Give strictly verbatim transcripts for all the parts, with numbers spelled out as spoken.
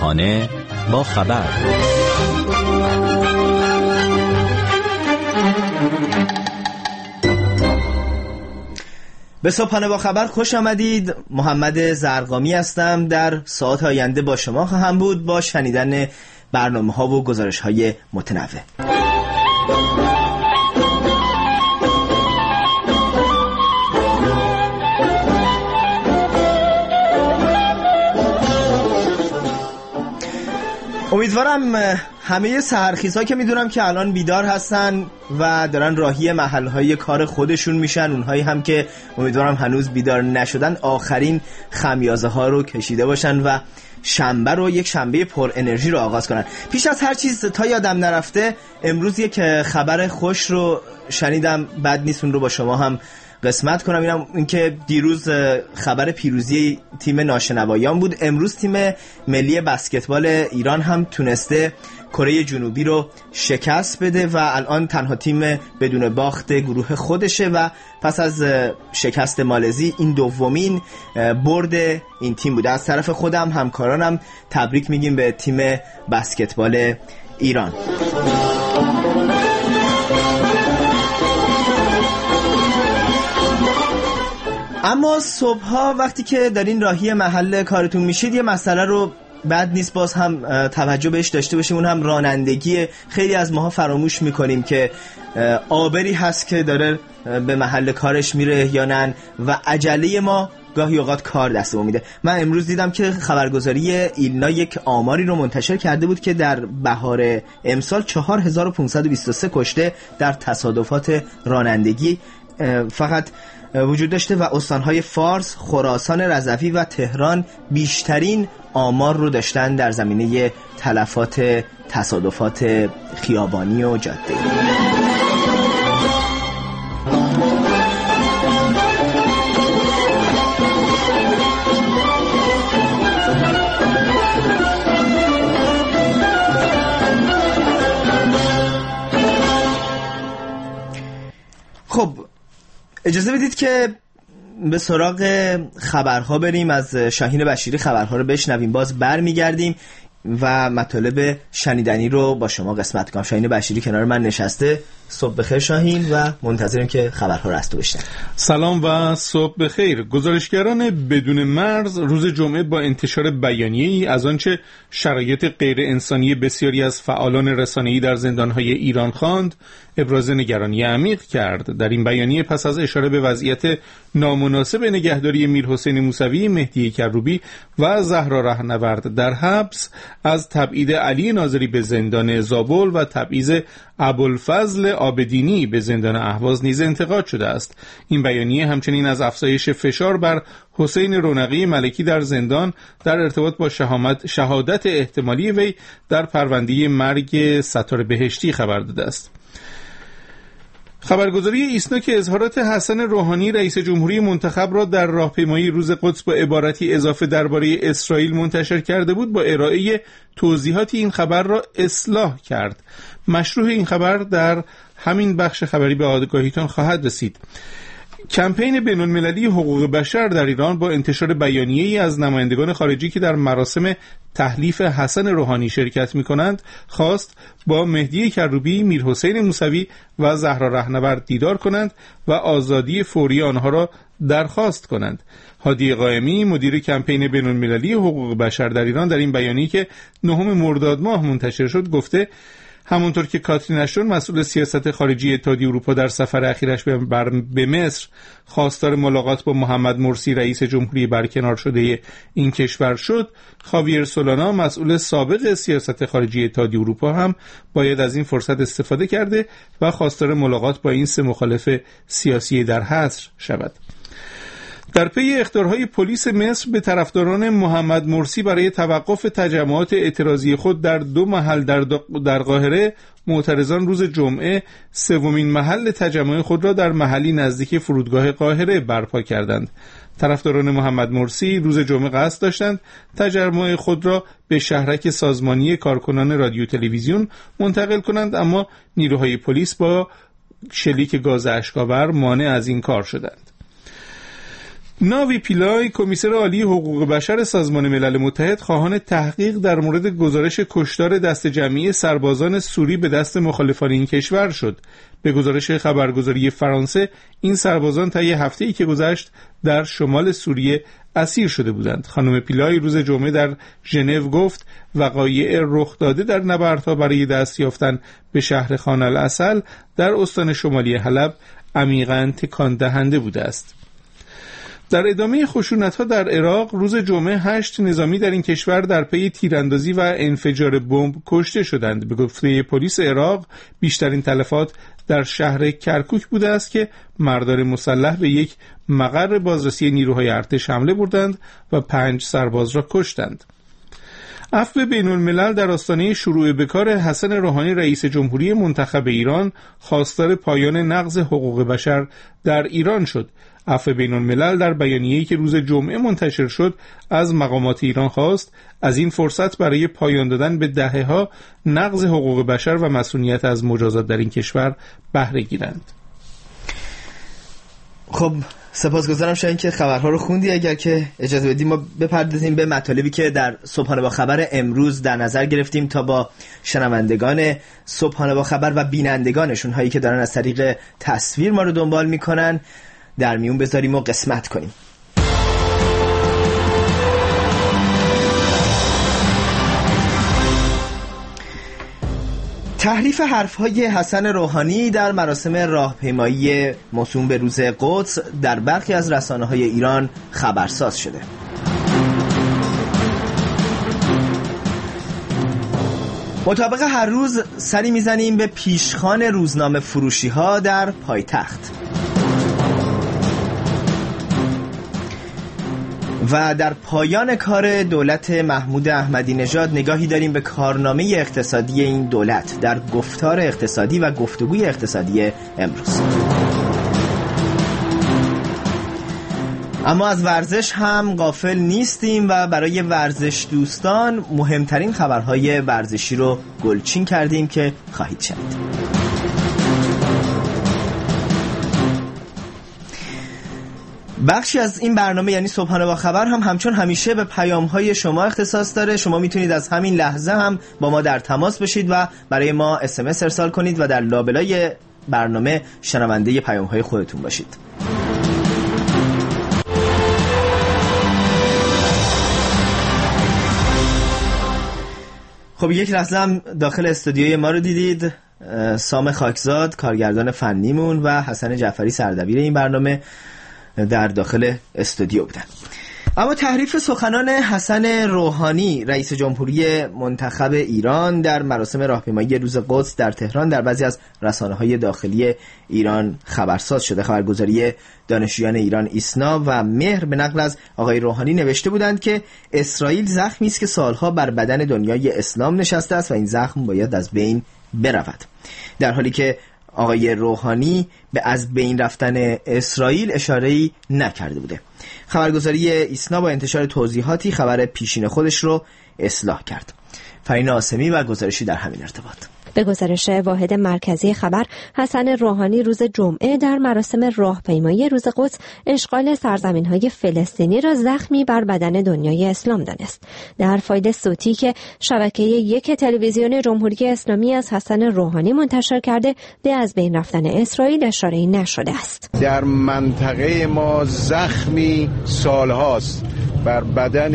صبحانه با خبر. به صبحانه با خبر خوش آمدید. محمد زرقامی هستم. در ساعات آینده با شما خواهم بود با شنیدن برنامه ها و گزارش های متنوع. امیدوارم همه سحرخیزها که میدونم که الان بیدار هستن و دارن راهی محلهای کار خودشون میشن، اونهایی هم که امیدوارم هنوز بیدار نشدن آخرین خمیازه ها رو کشیده باشن و شنبه رو، یک شنبه پر انرژی رو آغاز کنن. پیش از هر چیز تا یادم نرفته، امروز یک خبر خوش رو شنیدم، بد نیست اون رو با شما هم قسمت کنم. اینم اینکه دیروز خبر پیروزی تیم ناشنوایان بود. امروز تیم ملی بسکتبال ایران هم تونسته کره جنوبی رو شکست بده و الان تنها تیم بدون باخت گروه خودشه و پس از شکست مالزی این دومین برد این تیم بوده. از طرف خودم همکارانم تبریک میگیم به تیم بسکتبال ایران. اما صبحها وقتی که دارین راهی محل کارتون میشید، یه مسئله رو بد نیست باز هم توجه بهش داشته باشیم، اون هم رانندگی. خیلی از ماها فراموش میکنیم که آبری هست که داره به محل کارش میره یا نه و عجله ما گاهی اوقات کار دستمون میده. من امروز دیدم که خبرگزاری ایلنا یک آماری رو منتشر کرده بود که در بهار امسال چهار هزار و پانصد و بیست و سه کشته در تصادفات رانندگی فقط وجود داشته و استانهای فارس، خراسان رضوی و تهران بیشترین آمار رو داشتن در زمینه تلفات تصادفات خیابانی و جاده‌ای. خب اجازه بدید که به سراغ خبرها بریم. از شاهین بشیری خبرها رو بشنویم، باز بر میگردیم و مطالب شنیدنی رو با شما قسمت کنم. شاهین بشیری کنار من نشسته. صبح بخیر شاهین و منتظریم که خبرها رو از تو بشنویم. سلام و صبح بخیر. گزارشگران بدون مرز روز جمعه با انتشار بیانیه‌ای از آنچه شرایط غیر انسانی بسیاری از فعالان رسانه‌ای در زندان‌های ایران خواند، ابراز نگرانی عمیق کرد. در این بیانیه پس از اشاره به وضعیت نامناسب نگهداری میرحسین موسوی، مهدی کروبی و زهرا رهنورد در حبس، از تبعید علی ناظری به زندان زابل و تبعیض ابوالفضل عابدینی به زندان اهواز نیز انتقاد شده است. این بیانیه همچنین از افزایش فشار بر حسین رونقی ملکی در زندان در ارتباط با شهامت شهادت احتمالی وی در پرونده مرگ ستار بهشتی خبر داده است. خبرگزاری ایسنا که اظهارات حسن روحانی رئیس جمهوری منتخب را در راهپیمایی روز قدس با عبارتی اضافه درباره اسرائیل منتشر کرده بود، با ارائه توضیحات این خبر را اصلاح کرد. مشروح این خبر در همین بخش خبری به آگاهیتان خواهد رسید. کمپین بین‌المللی حقوق بشر در ایران با انتشار بیانیه‌ای از نمایندگان خارجی که در مراسم تحلیف حسن روحانی شرکت می‌کنند خواست با مهدی کروبی، میرحسین موسوی و زهرا رهنورد دیدار کنند و آزادی فوری آنها را درخواست کنند. هادی قائمی مدیر کمپین بین‌المللی حقوق بشر در ایران در این بیانیه که نهم مرداد ماه منتشر شد گفته همونطور که کاترین اشتون مسئول سیاست خارجی اتحادیه اروپا در سفر اخیرش به مصر خواستار ملاقات با محمد مرسی رئیس جمهوری برکنار شده این کشور شد، خاویر سولانا مسئول سابق سیاست خارجی اتحادیه اروپا هم باید از این فرصت استفاده کرده و خواستار ملاقات با این سه مخالف سیاسی در حصر شود. در پی اخطارهای پلیس مصر به طرفداران محمد مرسی برای توقف تجمعات اعتراضی خود در دو محل در, در قاهره، معترضان روز جمعه سومین محل تجمع خود را در محلی نزدیک فرودگاه قاهره برپا کردند. طرفداران محمد مرسی روز جمعه قصد داشتند تجمع خود را به شهرک سازمانی کارکنان رادیو تلویزیون منتقل کنند، اما نیروهای پلیس با شلیک گاز اشک‌آور مانع از این کار شدند. ناوی پیلای، کمیسر عالی حقوق بشر سازمان ملل متحد، خواهان تحقیق در مورد گزارش کشتار دست جمعی سربازان سوری به دست مخالفان این کشور شد. به گزارش خبرگزاری فرانسه، این سربازان طی هفته‌ای که گذشت در شمال سوریه اسیر شده بودند. خانم پیلای روز جمعه در ژنو گفت وقایع رخ داده در نبردها برای دست یافتن به شهر خان العسل در استان شمالی حلب عمیقاً تکان دهنده بوده است. در ادامه خشونت‌ها در عراق، روز جمعه هشت نظامی در این کشور در پی تیراندازی و انفجار بمب کشته شدند. به گفته پلیس عراق، بیشترین تلفات در شهر کرکوک بوده است که مردان مسلح به یک مقر بازرسی نیروهای ارتش حمله بردند و پنج سرباز را کشتند. عفو بین الملل در آستانه شروع به کار حسن روحانی رئیس جمهوری منتخب ایران خواستار پایان نقض حقوق بشر در ایران شد. عفو بین الملل در بیانیه‌ای که روز جمعه منتشر شد از مقامات ایران خواست از این فرصت برای پایان دادن به دهه‌ها نقض حقوق بشر و مسئولیت از مجازات در این کشور بهره گیرند. خب سپاسگزارم شاید که خبرها رو خوندی. اگر که اجازه بدیم ما بپردازیم به مطالبی که در صبحانه با خبر امروز در نظر گرفتیم تا با شنوندگان صبحانه با خبر و بینندگانشون هایی که دارن از طریق تصویر ما رو دنبال میکنن در میون بذاریم و قسمت کنیم. تحریف حرف‌های حسن روحانی در مراسم راهپیمایی موسوم به روز قدس در برخی از رسانه‌های ایران خبرساز شده. مطابق هر روز سری میزنیم به پیشخوان روزنامه فروشی‌ها در پایتخت. و در پایان کار دولت محمود احمدی نژاد نگاهی داریم به کارنامه اقتصادی این دولت در گفتار اقتصادی و گفتگوی اقتصادی امروز. اما از ورزش هم غافل نیستیم و برای ورزش دوستان مهمترین خبرهای ورزشی رو گلچین کردیم که خواهید شنید. بخشی از این برنامه یعنی صبحانه با خبر هم همچون همیشه به پیام‌های شما اختصاص داره. شما میتونید از همین لحظه هم با ما در تماس بشید و برای ما اس ام اس ارسال کنید و در لابلای برنامه شنونده پیام‌های خودتون باشید. خب یک لحظه هم داخل استودیوی ما رو دیدید. سام خاکزاد کارگردان فنیمون و حسن جعفری سردبیر این برنامه در داخل استودیو بودن. اما تحریف سخنان حسن روحانی رئیس جمهوری منتخب ایران در مراسم راهپیمایی روز قدس در تهران در بعضی از رسانه‌های داخلی ایران خبرساز شده. خبرگزاری دانشجویان ایران ایسنا و مهر به نقل از آقای روحانی نوشته بودند که اسرائیل زخمی است که سالها بر بدن دنیای اسلام نشسته است و این زخم باید از بین برود، در حالی که آقای روحانی به از بین رفتن اسرائیل اشاره‌ای نکرده بوده. خبرگزاری ایسنا با انتشار توضیحاتی خبر پیشین خودش رو اصلاح کرد. فرین آسمی و گزارشی در همین ارتباط. به گزارش واحد مرکزی خبر، حسن روحانی روز جمعه در مراسم راهپیمایی روز قدس اشغال سرزمین‌های فلسطینی را زخمی بر بدن دنیای اسلام دانست. در فایل صوتی که شبکه یک تلویزیون جمهوری اسلامی از حسن روحانی منتشر کرده، به از بین رفتن اسرائیل اشاره‌ای نشده است. در منطقه ما زخمی سالهاست بر بدن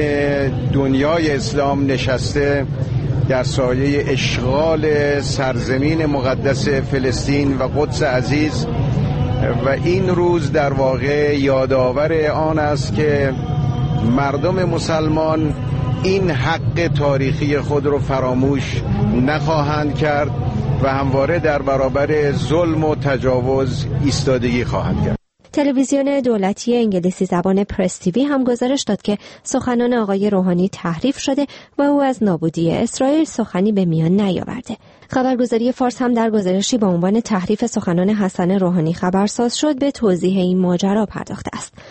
دنیای اسلام نشسته در سایه اشغال سرزمین مقدس فلسطین و قدس عزیز، و این روز در واقع یادآور آن است که مردم مسلمان این حق تاریخی خود را فراموش نخواهند کرد و همواره در برابر ظلم و تجاوز ایستادگی خواهند کرد. تلویزیون دولتی انگلیسی زبان پرس تیوی هم گزارش داد که سخنان آقای روحانی تحریف شده و او از نابودی اسرائیل سخنی به میان نیاورده. خبرگزاری فارس هم در گزارشی با عنوان تحریف سخنان حسن روحانی خبرساز شد به توضیح این ماجرا پرداخته است.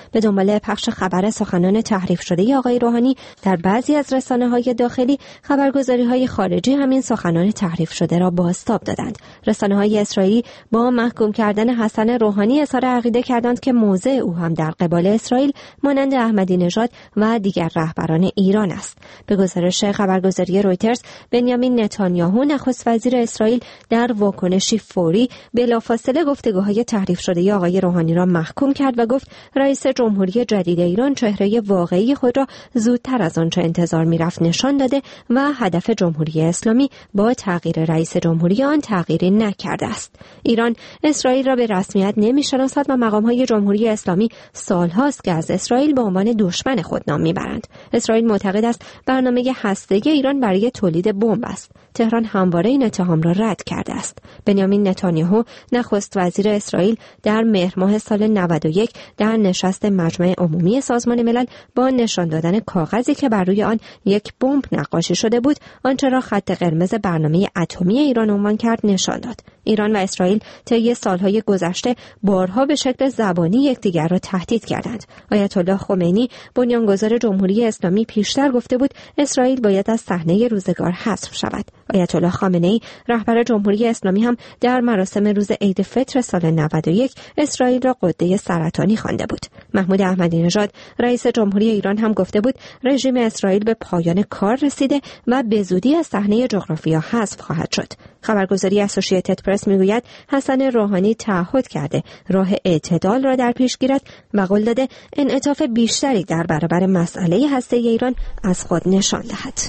به دنبال پخش خبر سخنان تحریف شده آقای روحانی در بعضی از رسانه‌های داخلی، خبرگزاری‌های خارجی همین سخنان تحریف شده را بازتاب دادند. رسانه‌های اسرائیلی با محکوم کردن حسن روحانی اظهار عقیده کردند که موضع او هم در قبال اسرائیل مانند احمدی نژاد و دیگر رهبران ایران است. به گزارش خبرگزاری رویترز، بنیامین نتانیاهو نخست وزیر اسرائیل در واکنشی فوری بلافاصله گفتگوهای تحریف شده آقای روحانی را محکوم کرد و گفت رئیس جمهوری جدید ایران چهره واقعی خود را زودتر از آنچه انتظار می‌رفت نشان داده و هدف جمهوری اسلامی با تغییر رئیس جمهوری آن تغییری نکرده است. ایران اسرائیل را به رسمیت نمی‌شناسد و مقام‌های جمهوری اسلامی سال‌هاست که از اسرائیل به عنوان دشمن خود نام می‌برند. اسرائیل معتقد است برنامه هسته‌ای ایران برای تولید بمب است. تهران همواره این اتهام را رد کرده است. بنیامین نتانیاهو نخست وزیر اسرائیل در مهر ماه سال نود و یک در نشست مجمع عمومی سازمان ملل با نشان دادن کاغذی که بر روی آن یک بمب نقاشی شده بود، آنچه را خط قرمز برنامه اتمی ایران عنوان کرد، نشان داد. ایران و اسرائیل طی سالهای گذشته بارها به شکل زبانی یکدیگر را تهدید کردند. آیت الله خمینی، بنیانگذار جمهوری اسلامی، پیشتر گفته بود اسرائیل باید از صحنه روزگار حذف شود. آیت الله خامنه‌ای، رهبر جمهوری اسلامی، هم در مراسم روز عید فطر سال نود و یک اسرائیل را غده سرطانی خوانده بود. محمود احمدی نژاد، رئیس جمهوری ایران، هم گفته بود رژیم اسرائیل به پایان کار رسیده و به زودی از صحنه جغرافیا حذف خواهد شد. خبرگزاری اسوسییتد پرس میگوید حسن روحانی تعهد کرده راه اعتدال را در پیش گیرد و قول داده انعطاف بیشتری در برابر مسئله هسته‌ای ایران از خود نشان دهد.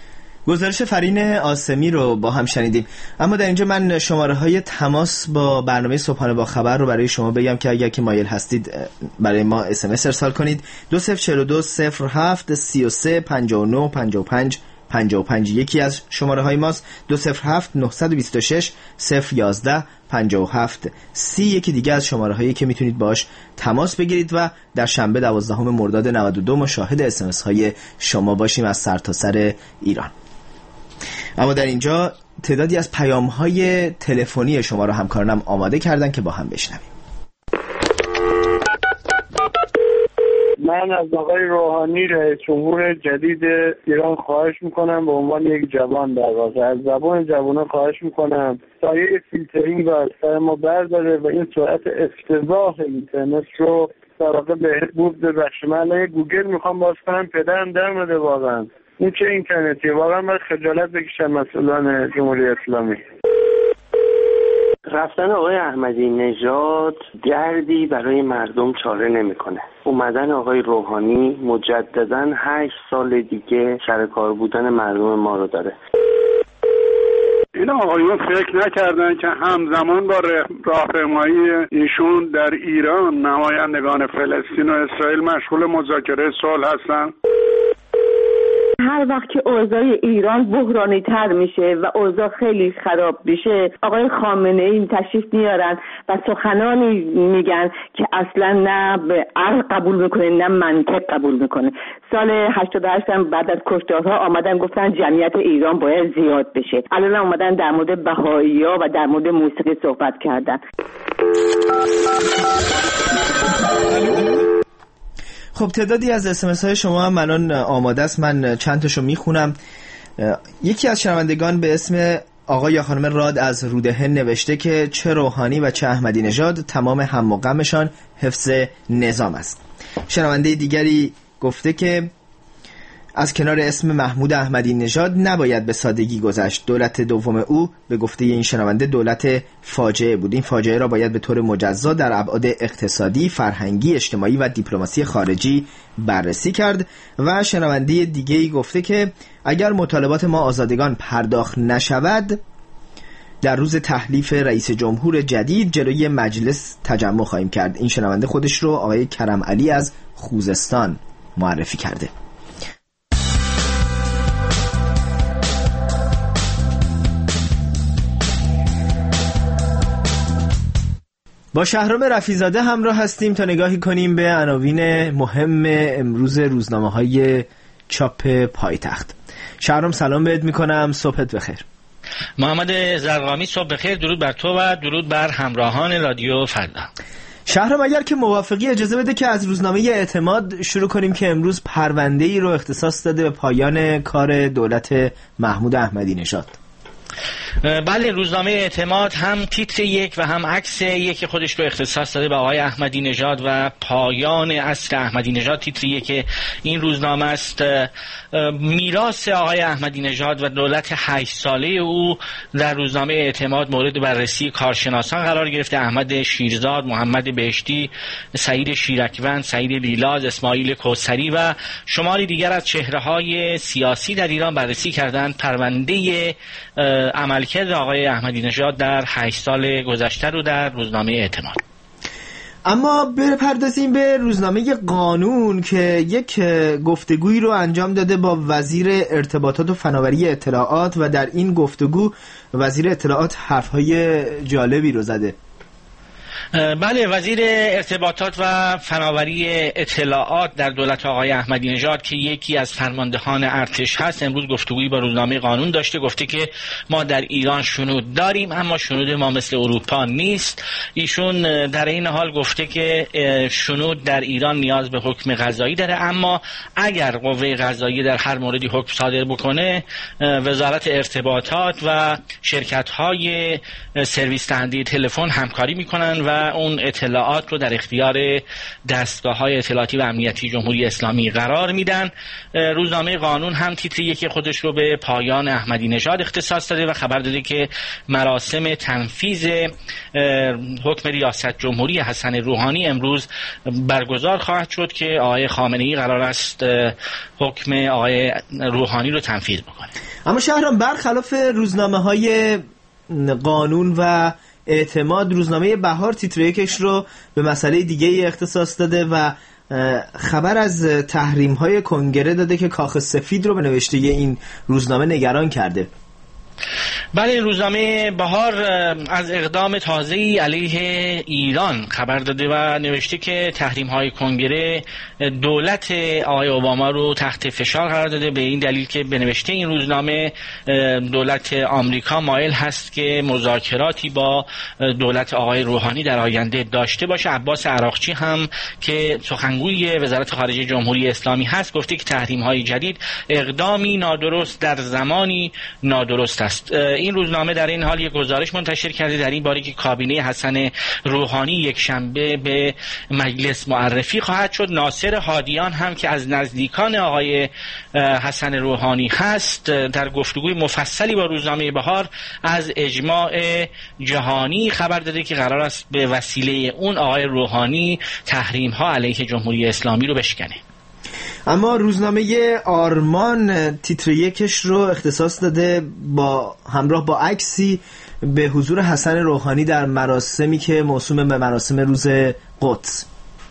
گزارش فرین آسمی رو با هم شنیدیم، اما در اینجا من شماره های تماس با برنامه صبحانه با خبر رو برای شما بگم که اگر که مایل هستید برای ما اس ام اس ارسال کنید. دو صفر چهار دو صفر هفت سی و سه پنجاه و نه پنجاه و پنج پنجاه و پنج یکی از شماره های ماست. دو صفر هفت نه دو شش صفر یازده پنجاه و هفت سی یکی دیگه از شماره هایی که میتونید باش تماس بگیرید و در شنبه دوازدهم مرداد نود و دو مشاهد اس ام اس های شما باشیم از سرتاسر ایران. اما در اینجا تعدادی از پیام‌های تلفنی شما رو همکارانم آماده کردن که با هم بشنویم. من از آقای روحانی رئیس جمهور جدید ایران خواهش میکنم به عنوان یک جوان، در واقع از زبان جوانان خواهش میکنم سایه فیلترینگ رو از سر ما برداره و این سرعت افتضاح اینترنت رو در واقع بهبود ببخشه. من گوگل میخوام باز کنم، پدرم در مده واقعا این چه اینترنتیه، واقعا باید خجالت بکشن مسئولان جمهوری اسلامی. رفتن آقای احمدی نژاد دردی برای مردم چاره نمیکنه. اومدن آقای روحانی مجددا هشت سال دیگه سر کار بودن مردم ما رو داره. این آقایون فکر نکردن که همزمان با راهپیمایی ایشون در ایران نمایندگان فلسطین و اسرائیل مشغول مذاکره صلح هستن؟ هر وقت که اوضاع ایران بحرانی تر میشه و اوضاع خیلی خراب میشه، آقای خامنه ای تشریف میارن و سخنانی میگن که اصلا نه عقل قبول میکنه نه منطق قبول میکنه. سال هشتاد و هشت هم بعد از کشتارها آمدن گفتن جمعیت ایران باید زیاد بشه. الان اومدن در مورد بهائی‌ها و در مورد موسیقی صحبت کردن. خب تعدادی از اس ام اس های شما هم الان آماده است، من چند تاشو میخونم. یکی از شنوندگان به اسم آقای یا خانم راد از رودهن نوشته که چه روحانی و چه احمدی نژاد تمام هم و غمشان حفظ نظام است. شنونده دیگری گفته که از کنار اسم محمود احمدی نژاد نباید به سادگی گذشت. دولت دوم او به گفته این شنونده دولت فاجعه بود. این فاجعه را باید به طور مجزا در ابعاد اقتصادی، فرهنگی، اجتماعی و دیپلماسی خارجی بررسی کرد. و شنونده دیگه‌ای گفته که اگر مطالبات ما آزادگان پرداخت نشود، در روز تحلیف رئیس جمهور جدید جلوی مجلس تجمع خواهیم کرد. این شنونده خودش رو آقای کرم علی از خوزستان معرفی کرده. با شهرام رفیزاده همراه هستیم تا نگاهی کنیم به عناوین مهم امروز روزنامه‌های چاپ پایتخت. شهرام سلام بهت میکنم، صبحت بخیر. محمد زرقامی صبح بخیر، درود بر تو و درود بر همراهان رادیو فردا. شهرام اگر که موافقی اجازه بده که از روزنامه اعتماد شروع کنیم که امروز پرونده‌ای رو اختصاص داده به پایان کار دولت محمود احمدی نژاد. بله، روزنامه اعتماد هم تیتر یک و هم عکس یک خودش رو اختصاص داده به آقای احمدی نژاد و پایان عصر احمدی نژاد. تیتر یک این روزنامه است میراث آقای احمدی نژاد و دولت هشت ساله او در روزنامه اعتماد مورد بررسی کارشناسان قرار گرفته. احمد شیرزاد، محمد بهشتی، سعید شیرکوند، سعید لیلاز، اسماعیل کوثری و شماری دیگر از چهره‌های سیاسی در ایران بررسی کردند پرونده عملکرد آقای احمدی نژاد در هشت سال گذشته رو در روزنامه اعتماد. اما بپردازیم به روزنامه قانون که یک گفتگویی رو انجام داده با وزیر ارتباطات و فناوری اطلاعات و در این گفتگو وزیر اطلاعات حرفهای جالبی رو زده. بله، وزیر ارتباطات و فناوری اطلاعات در دولت آقای احمدی نژاد که یکی از فرماندهان ارتش هست امروز گفتگویی با روزنامه قانون داشته. گفته که ما در ایران شنود داریم اما شنود ما مثل اروپا نیست. ایشون در این حال گفته که شنود در ایران نیاز به حکم قضایی داره، اما اگر قوه قضایی در هر موردی حکم صادر بکنه وزارت ارتباطات و شرکت‌های سرویس دهنده تلفن همکاری میکنن و اون اطلاعات رو در اختیار دستگاه‌های اطلاعاتی و امنیتی جمهوری اسلامی قرار میدن. روزنامه قانون هم تیتر یکی خودش رو به پایان احمدی نژاد اختصاص داده و خبر داده که مراسم تنفیذ حکم ریاست جمهوری حسن روحانی امروز برگزار خواهد شد که آقای خامنه‌ای قرار است حکم آقای روحانی رو تنفیذ بکنه. اما شهرام برخلاف روزنامه‌های قانون و اعتماد، روزنامه بهار تیتر یکش رو به مسئله دیگه ای اختصاص داده و خبر از تحریم‌های کنگره داده که کاخ سفید رو به نوشته این روزنامه نگران کرده. بله، روزنامه بهار از اقدام تازه‌ای علیه ایران خبر داده و نوشته که تحریم‌های کنگره دولت آقای اوباما رو تحت فشار قرار داده، به این دلیل که به نوشته این روزنامه دولت آمریکا مایل هست که مذاکراتی با دولت آقای روحانی در آینده داشته باشه. عباس عراقچی هم که سخنگوی وزارت خارجه جمهوری اسلامی هست گفته که تحریم‌های جدید اقدامی نادرست در زمانی نادرست است. این روزنامه در این حال یک گزارش منتشر کرده در این باره که کابینه حسن روحانی یک شنبه به مجلس معرفی خواهد شد. ناصر هادیان هم که از نزدیکان آقای حسن روحانی هست در گفتگوی مفصلی با روزنامه بهار از اجماع جهانی خبر داده که قرار است به وسیله اون آقای روحانی تحریم ها علیه جمهوری اسلامی رو بشکنه. اما روزنامه آرمان تیتر یکش رو اختصاص داده با همراه با عکسی به حضور حسن روحانی در مراسمی که موسوم به مراسم روز قدس.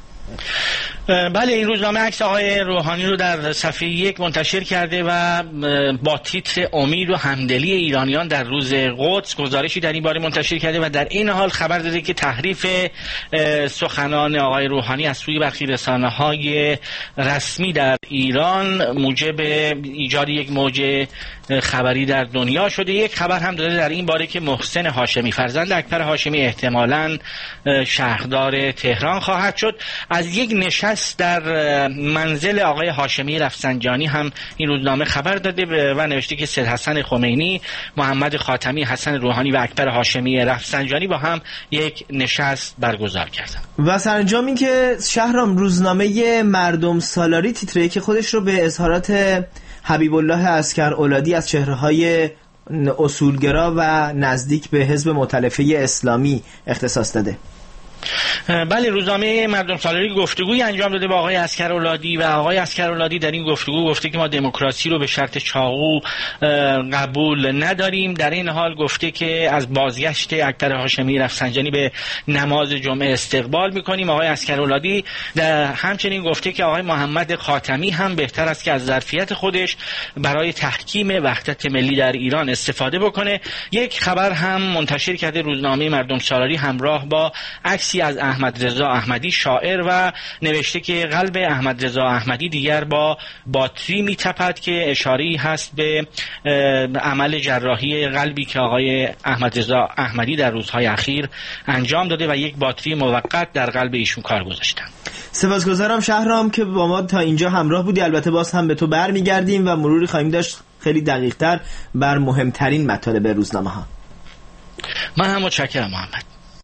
بله، این روزنامه عکس آقای روحانی رو در صفحه یک منتشر کرده و با تیتر امید و همدلی ایرانیان در روز قدس گزارشی در این باره منتشر کرده و در این حال خبر داده که تحریف سخنان آقای روحانی از سوی برخی رسانه‌های رسمی در ایران موجب ایجاد یک موج خبری در دنیا شده. یک خبر هم داده در این باره که محسن هاشمی فرزند اکبر هاشمی احتمالاً شهردار تهران خواهد شد. از یک نشست در منزل آقای هاشمی رفسنجانی هم این روزنامه خبر داده و نوشته که سید حسن خمینی، محمد خاتمی، حسن روحانی و اکبر هاشمی رفسنجانی با هم یک نشست برگزار کردند. و سرانجام این که شهرام روزنامه مردم سالاری تیتر که خودش رو به اظهارات حبیب الله عسکرولادی از چهره‌های اصولگرا و نزدیک به حزب مؤتلفه اسلامی اختصاص داده. بله، روزنامه مردم سالاری گفتگوی انجام داده با آقای عسکرولادی و آقای عسکرولادی در این گفتگو گفته که ما دموکراسی رو به شرط چاقو قبول نداریم. در این حال گفته که از بازگشت اکبر هاشمی رفسنجانی به نماز جمعه استقبال میکنیم. آقای عسکرولادی همچنین گفته که آقای محمد خاتمی هم بهتر است که از ظرفیت خودش برای تحکیم وحدت ملی در ایران استفاده بکنه. یک خبر هم منتشر کرده روزنامه مردم سالاری همراه با عکس نویسی از احمد رضا احمدی شاعر و نوشته که قلب احمد رضا احمدی دیگر با باتری میتپد، که اشاره‌ای هست به عمل جراحی قلبی که آقای احمد رضا احمدی در روزهای اخیر انجام داده و یک باتری موقت در قلب ایشون کار گذاشتن. سپاسگزارم شهرام که با ما تا اینجا همراه بودی. البته باز هم به تو برمیگردیم و مروری خواهیم داشت خیلی دقیق‌تر بر مهمترین مطالب روزنامه ها. من هم متشکرم محمد.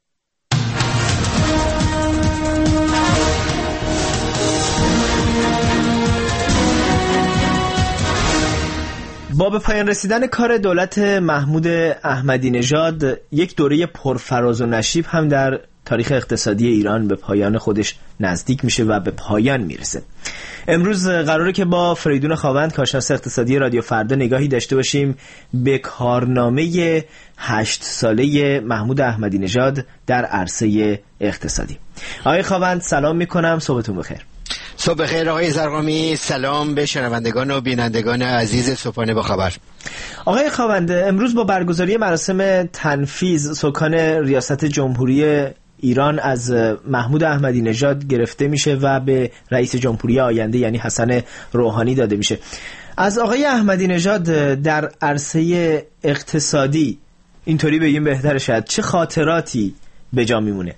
با به پایان رسیدن کار دولت محمود احمدی نژاد، یک دوره پرفراز و نشیب هم در تاریخ اقتصادی ایران به پایان خودش نزدیک میشه و به پایان میرسه. امروز قراره که با فریدون خاوند کارشناس اقتصادی رادیو فردا نگاهی داشته باشیم به کارنامه هشت ساله محمود احمدی نژاد در عرصه اقتصادی. آقای خاوند سلام میکنم، صبحتون بخیر. صبح بخیر آقای زرقامی، سلام به شنوندگان و بینندگان عزیز صبحانه با خبر. آقای خاوند، امروز با برگزاری مراسم تنفیذ سکان ریاست جمهوری ایران از محمود احمدی نژاد گرفته میشه و به رئیس جمهوری آینده یعنی حسن روحانی داده میشه. از آقای احمدی نژاد در عرصه اقتصادی اینطوری بگیم بهتره، شاید چه خاطراتی به جا میمونه؟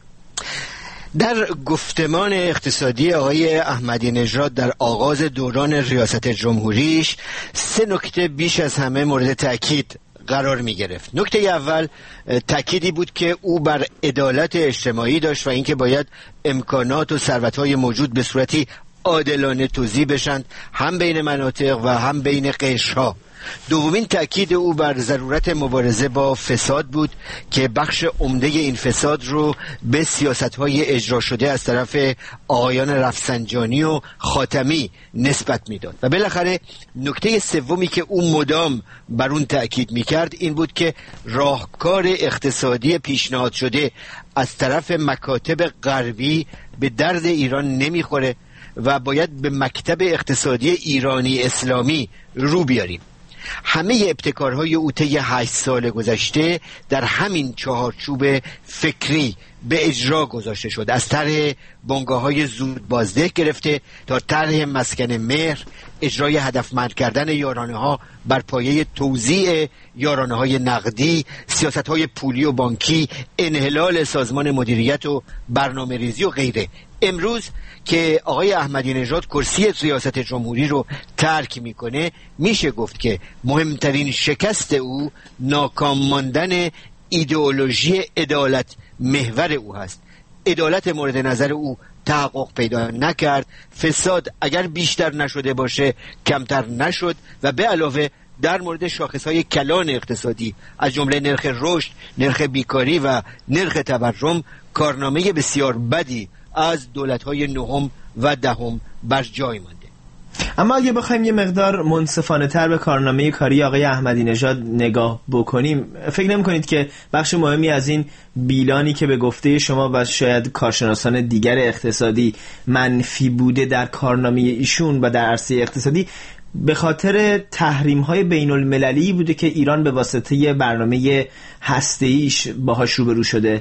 در گفتمان اقتصادی آقای احمدی نژاد در آغاز دوران ریاست جمهوریش سه نکته بیش از همه مورد تأکید قرار می گرفت. نکته اول تأکیدی بود که او بر عدالت اجتماعی داشت و اینکه باید امکانات و ثروت‌های موجود به صورتی عادلانه توزیع بشند، هم بین مناطق و هم بین قشرها. دومین تأکید او بر ضرورت مبارزه با فساد بود که بخش عمده این فساد رو به سیاست‌های اجرا شده از طرف آقایان رفسنجانی و خاتمی نسبت میداد. و بالاخره نکته سومی که او مدام بر اون تأکید میکرد این بود که راهکار اقتصادی پیشنهاد شده از طرف مکاتب غربی به درد ایران نمیخوره و باید به مکتب اقتصادی ایرانی اسلامی رو بیاریم. همه ابتکارهای او طی هشت سال گذشته در همین چهارچوب فکری به اجرا گذاشته شد، از طرح بنگاه‌های زود بازده گرفته تا طرح مسکن مهر، اجرای هدفمند کردن یارانه‌ها بر پایه توزیع یارانه‌های نقدی، سیاست‌های پولی و بانکی، انحلال سازمان مدیریت و برنامه‌ریزی و غیره. امروز که آقای احمدی نژاد کرسی ریاست جمهوری رو ترک میکنه، میشه گفت که مهمترین شکست او ناکام ماندن ایدئولوژی عدالت محور او هست. عدالت مورد نظر او تحقق پیدا نکرد، فساد اگر بیشتر نشده باشه کمتر نشد و به علاوه در مورد شاخصهای کلان اقتصادی از جمله نرخ رشد، نرخ بیکاری و نرخ تورم کارنامه بسیار بدی از دولت‌های نهم و دهم بر جای مانده. اما اگه بخوایم یه مقدار منصفانه تر به کارنامه کاری آقای احمدی نژاد نگاه بکنیم، فکر نمی کنید که بخش مهمی از این بیلانی که به گفته شما و شاید کارشناسان دیگر اقتصادی منفی بوده در کارنامه ایشون و در عرصه اقتصادی به خاطر تحریم‌های بین المللی بوده که ایران به واسطه برنامه هسته‌ایش باهاش روبرو شده؟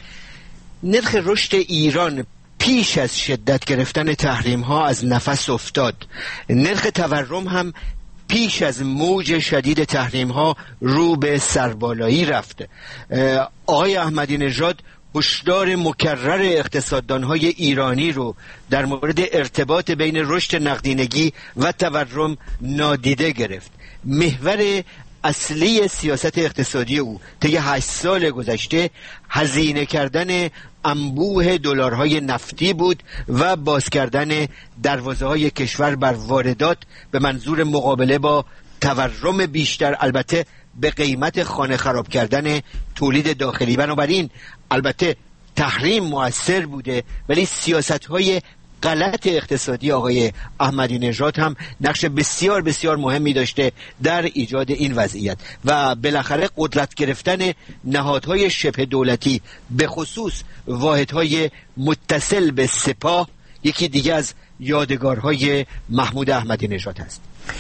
نرخ رشد ایران پیش از شدت گرفتن تحریم ها از نفس افتاد. نرخ تورم هم پیش از موج شدید تحریم ها رو به سربالایی رفت. آقای احمدی نژاد هشدار مکرر اقتصاددان های ایرانی رو در مورد ارتباط بین رشد نقدینگی و تورم نادیده گرفت. محور اصلی سیاست اقتصادی او طی هشت سال گذشته هزینه کردن انبوه دلارهای نفتی بود و باز کردن دروازه‌های کشور بر واردات به منظور مقابله با تورم بیشتر، البته به قیمت خانه خراب کردن تولید داخلی. بنابراین البته تحریم مؤثر بوده، ولی سیاست‌های غلط اقتصادی آقای احمدی نژاد هم نقش بسیار بسیار مهمی داشته در ایجاد این وضعیت و بالاخره قدرت گرفتن نهادهای شبه دولتی به خصوص واحدهای متصل به سپاه یکی دیگه از یادگارهای محمود احمدی نژاد است.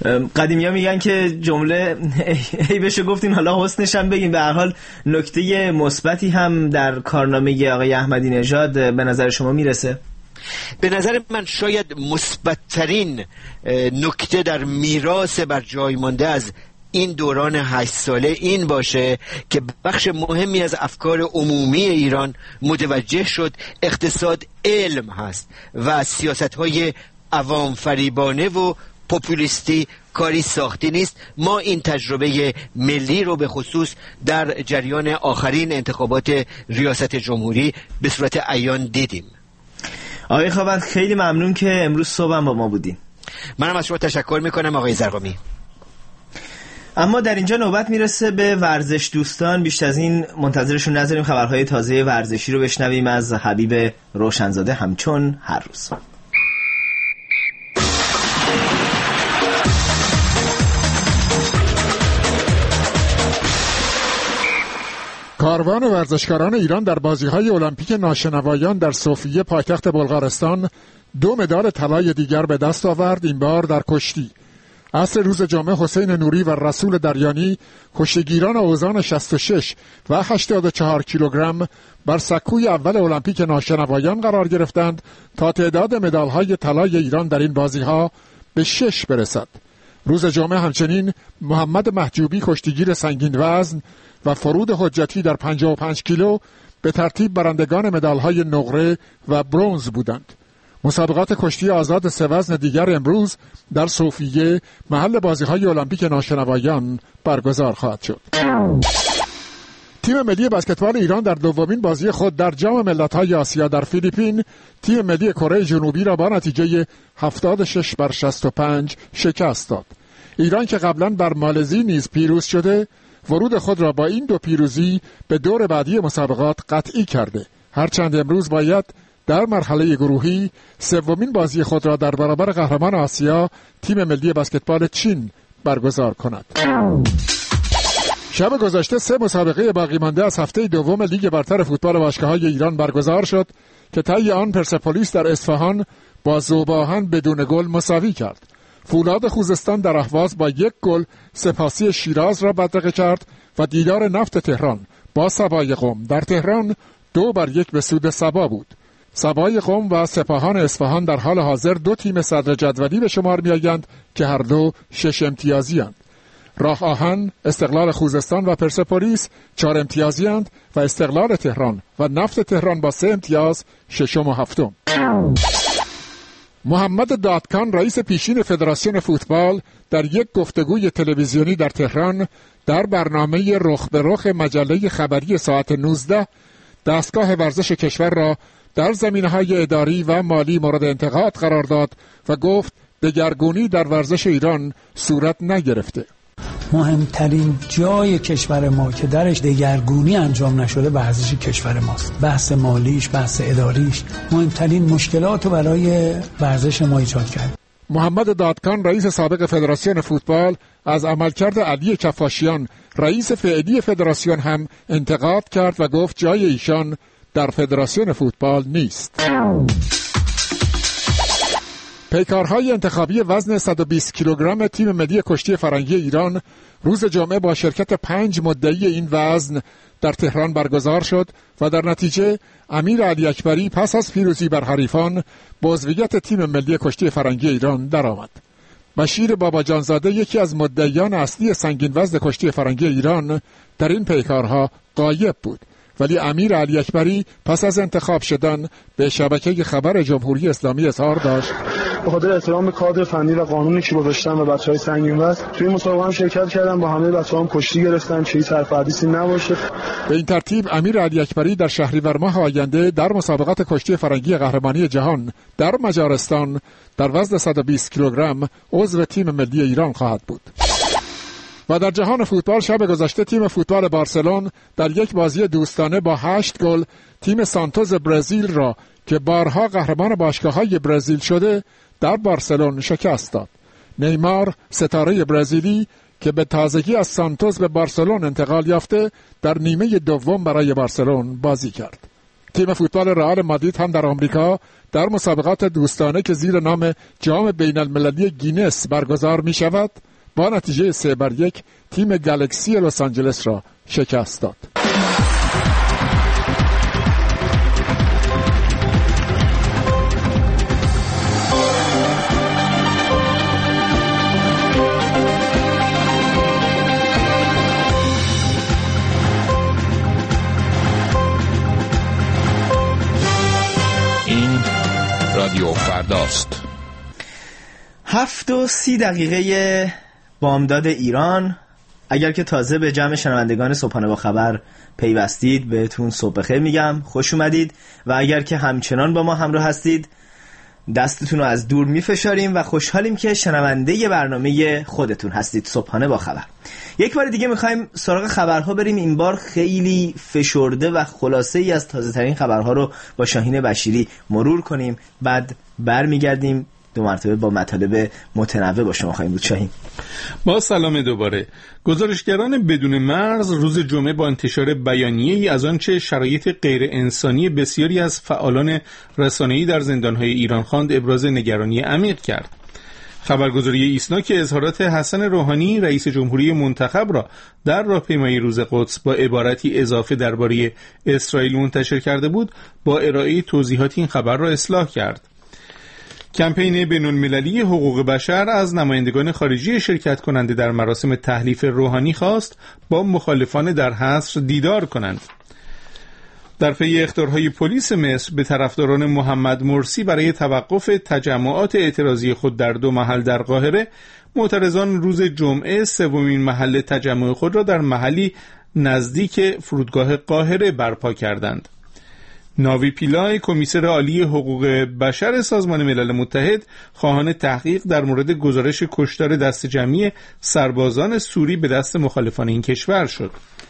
قدیمی ها میگن که جمله ای بشه گفتیم حالا حسنش هم بگیم. به هر حال نکته مثبتی هم در کارنامه آقای احمدی نژاد به نظر شما میرسه؟ به نظر من شاید مثبت‌ترین نکته در میراث بر جای مانده از این دوران هشت ساله این باشه که بخش مهمی از افکار عمومی ایران متوجه شد اقتصاد علم هست و سیاست‌های عوام فریبانه و پوپولیستی کاری ساختی نیست. ما این تجربه ملی رو به خصوص در جریان آخرین انتخابات ریاست جمهوری به صورت عیان دیدیم. آقای خاور خیلی ممنون که امروز صبح هم با ما بودیم. منم از شما تشکر میکنم آقای زرقامی. اما در اینجا نوبت میرسه به ورزش دوستان. بیشتر از این منتظرشون نذاریم، خبرهای تازه ورزشی رو بشنویم از حبیب روشنزاده همچون هر روز. کاروان ورزشکاران ایران در بازی‌های المپیک ناشنوایان در سوفیه پایتخت بلغارستان دو مدال طلای دیگر به دست آورد، این بار در کشتی. عصر روز جمعه حسین نوری و رسول دریانی کشتیگیران اوزان شصت و شش و هشتاد و چهار کیلوگرم بر سکوی اول المپیک ناشنوایان قرار گرفتند تا تعداد مدال‌های طلای ایران در این بازی‌ها به شش برسد. روز جمعه همچنین محمد محجوبی کشتیگیر سنگین وزن و فرود حجتی در پنجاه و پنج کیلو به ترتیب برندگان مدال‌های نقره و برنز بودند. مسابقات کشتی آزاد سه وزن دیگر امروز در سوفیه محل بازی‌های المپیک ناشنوایان برگزار خواهد شد. تیم ملی بسکتبال ایران در دومین بازی خود در جام ملت‌های آسیا در فیلیپین تیم ملی کره جنوبی را با نتیجه هفتاد و شش بر شصت و پنج شکست داد. ایران که قبلا بر مالزی نیز پیروز شده، ورود خود را با این دو پیروزی به دور بعدی مسابقات قطعی کرده. هرچند امروز باید در مرحله گروهی سومین بازی خود را در برابر قهرمان آسیا تیم ملی بسکتبال چین برگزار کند. شب گذشته سه مسابقه باقی مانده از هفته دوم لیگ برتر فوتبال باشگاه‌های ایران برگزار شد که طی آن پرسپولیس در اصفهان با ذوب‌آهن بدون گل مساوی کرد. فولاد خوزستان در اهواز با یک گل سپاسی شیراز را بدرقه کرد و دیدار نفت تهران با سبای قم در تهران دو بر یک به سود سبا بود. سبای قم و سپاهان اصفهان در حال حاضر دو تیم صدر جدولی به شمار می‌آیند که هر دو شش امتیازی اند. راه آهن، استقلال خوزستان و پرسپولیس چهار امتیازی اند و استقلال تهران و نفت تهران با سه امتیاز ششم و هفتم. محمد دادکان رئیس پیشین فدراسیون فوتبال در یک گفتگوی تلویزیونی در تهران در برنامه رخ به رخ مجله خبری ساعت نوزده دستگاه ورزش کشور را در زمینه‌های اداری و مالی مورد انتقاد قرار داد و گفت دگرگونی در ورزش ایران صورت نگرفته. مهمترین جای کشور ما که درش دگرگونی انجام نشده ورزش کشور ماست. بحث مالیش، بحث اداریش، مهمترین مشکلات رو برای ورزش ما ایجاد کرد. محمد دادکان رئیس سابق فدراسیون فوتبال از عملکرد علی کفاشیان رئیس فعلی فدراسیون هم انتقاد کرد و گفت جای ایشان در فدراسیون فوتبال نیست. پیکارهای انتخابی وزن صد و بیست کیلوگرم تیم ملی کشتی فرنگی ایران روز جمعه با شرکت پنج مدعی این وزن در تهران برگزار شد و در نتیجه امیر علی اکبری پس از پیروزی بر حریفان به عضویت تیم ملی کشتی فرنگی ایران درآمد. بشیر باباجانزاده یکی از مدعیان اصلی سنگین وزن کشتی فرنگی ایران در این پیکارها غایب بود، ولی امیر علی اکبری پس از انتخاب شدن به شبکه خبر جمهوری اسلامی اظهار داشت به خاطر احترام به کادر فنی و قانونی که گذاشتن و بچهای سنگین وزن توی این مسابقه هم شرکت کردم، با همه بچه‌ها هم کشتی گرفتم، چه طرف حدیثی نباشه. به این ترتیب امیر علی اکبری در شهریور ماه آینده در مسابقات کشتی فرنگی قهرمانی جهان در مجارستان در وزن صد و بیست کیلوگرم عضو تیم ملی ایران خواهد بود. و در جهان فوتبال شب گذشته تیم فوتبال بارسلون در یک بازی دوستانه با هشت گل تیم سانتوس برزیل را که بارها قهرمان باشگاه‌های برزیل شده در بارسلون شکست داد. نیمار ستاره برزیلی که به تازگی از سانتوس به بارسلون انتقال یافته در نیمه دوم برای بارسلون بازی کرد. تیم فوتبال رئال مادرید هم در آمریکا در مسابقات دوستانه که زیر نام جام بین المللی گینس برگزار می شود با نتیجه سه بر یک تیم گالاکسی لس آنجلس را شکست داد. رادیو فرداست. هفت و سی دقیقه بامداد ایران. اگر که تازه به جمع شنوندگان صبحانه با خبر پیوستید بهتون صبح بخیر میگم، خوش اومدید. و اگر که همچنان با ما همراه هستید دستتون رو از دور میفشاریم و خوشحالیم که شنونده برنامه خودتون هستید صبحانه با خبر. یک بار دیگه میخوایم سراغ خبرها بریم. این بار خیلی فشرده و خلاصه ای از تازه ترین خبرها رو با شاهین بشیری مرور کنیم، بعد برمیگردیم دو مرتبه با مطالب متنوع با شما خواهیم بود. شاهین با سلام دوباره. گزارشگران بدون مرز روز جمعه با انتشار بیانیه‌ای از آنچه شرایط غیر انسانی بسیاری از فعالان رسانه‌ای در زندان‌های ایران خواند ابراز نگرانی عمیق کرد. خبرگزاری ایسنا که اظهارات حسن روحانی رئیس جمهوری منتخب را در راهپیمایی روز قدس با عبارتی اضافه درباره اسرائیل منتشر کرده بود، با ارائه توضیحات این خبر را اصلاح کرد. کمپین بین‌المللی حقوق بشر از نمایندگان خارجی شرکت کننده در مراسم تحلیف روحانی خواست با مخالفان در حصر دیدار کنند. در پی اخطارهای پلیس مصر به طرفداران محمد مرسی برای توقف تجمعات اعتراضی خود در دو محل در قاهره، معترضان روز جمعه سومین محل تجمع خود را در محلی نزدیک فرودگاه قاهره برپا کردند. ناوی پیلای کمیسر عالی حقوق بشر سازمان ملل متحد خواهان تحقیق در مورد گزارش کشتار دست جمعی سربازان سوری به دست مخالفان این کشور شد.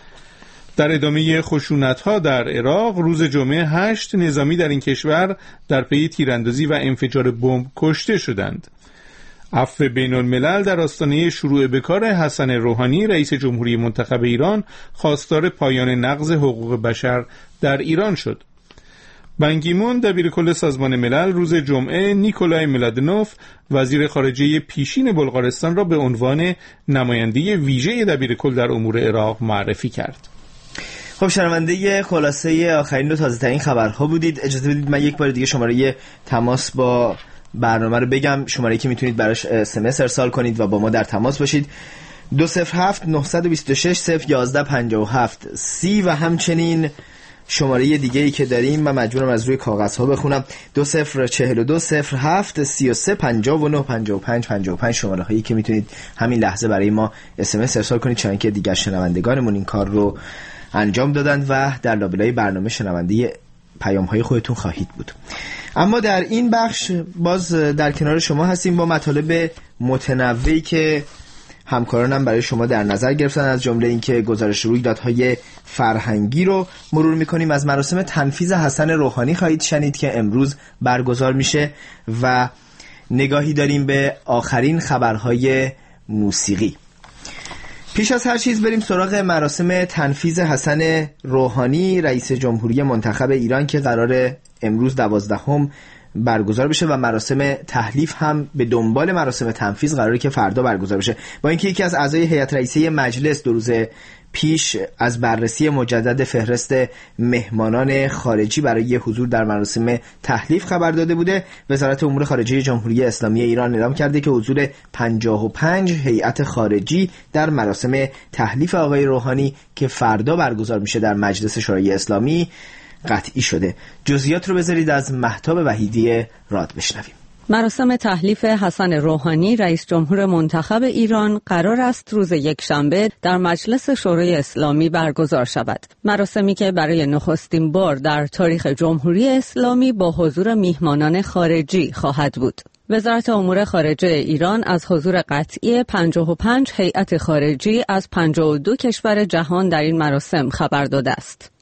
در ادامه خشونت‌ها در عراق روز جمعه هشت نظامی در این کشور در پی تیراندازی و انفجار بمب کشته شدند. عفو بین الملل در آستانه شروع به کار حسن روحانی رئیس جمهوری منتخب ایران خواستار پایان نقض حقوق بشر در ایران شد. بان کی مون دبیرکل سازمان ملل روز جمعه نیکولای ملادنوف وزیر خارجه پیشین بلغارستان را به عنوان نماینده ویژه دبیرکل در امور عراق معرفی کرد. خب شنونده خلاصه آخرین و تازه ترین خبرها بودید. اجازه بدید من یک بار دیگه شماره تماس با برنامه رو بگم، شماره‌ای که میتونید براش اس ام اس ارسال کنید و با ما در تماس باشید: دو صفر هفت نه دو شش صفر یازده پنجاه و هفت سی و همچنین شماره دیگه ای که داریم من مجبورم از روی کاغذ ها بخونم: دو صفر چهل و دو صفر هفت سی و سه پنجاه و نه پنجاه و پنج پنجاه و پنج شماره هایی که میتونید همین لحظه برای ما اس ام اس ارسال کنید، چون که دیگر شنوندگانمون این کار رو انجام دادند و در لابلای برنامه شنونده پیام های خودتون خواهید بود. اما در این بخش باز در کنار شما هستیم با مطالب متنوعی که همکارانم برای شما در نظر گرفتن، از جمله اینکه گزارش رویدادهای فرهنگی رو مرور میکنیم. از مراسم تنفیذ حسن روحانی خواهید شنید که امروز برگزار میشه و نگاهی داریم به آخرین خبرهای موسیقی. پیش از هر چیز بریم سراغ مراسم تنفیذ حسن روحانی رئیس جمهوری منتخب ایران که قرار امروز دوازدهم برگزار بشه و مراسم تحلیف هم به دنبال مراسم تنفیذ قراره که فردا برگزار بشه. با اینکه یکی از اعضای هیئت رئیسه مجلس دو روز پیش از بررسی مجدد فهرست مهمانان خارجی برای حضور در مراسم تحلیف خبر داده بوده، وزارت امور خارجه جمهوری اسلامی ایران اعلام کرده که حضور پنجاه و پنج هیئت خارجی در مراسم تحلیف آقای روحانی که فردا برگزار میشه در مجلس شورای اسلامی قطعی شده. جزئیات رو بذارید از مهتاب وحیدی راد بشنویم. مراسم تحلیف حسن روحانی رئیس جمهور منتخب ایران قرار است روز یکشنبه در مجلس شورای اسلامی برگزار شود. مراسمی که برای نخستین بار در تاریخ جمهوری اسلامی با حضور میهمانان خارجی خواهد بود. وزارت امور خارجه ایران از حضور قطعی پنجاه و پنج هیئت خارجی از پنجاه و دو کشور جهان در این مراسم خبر داده است.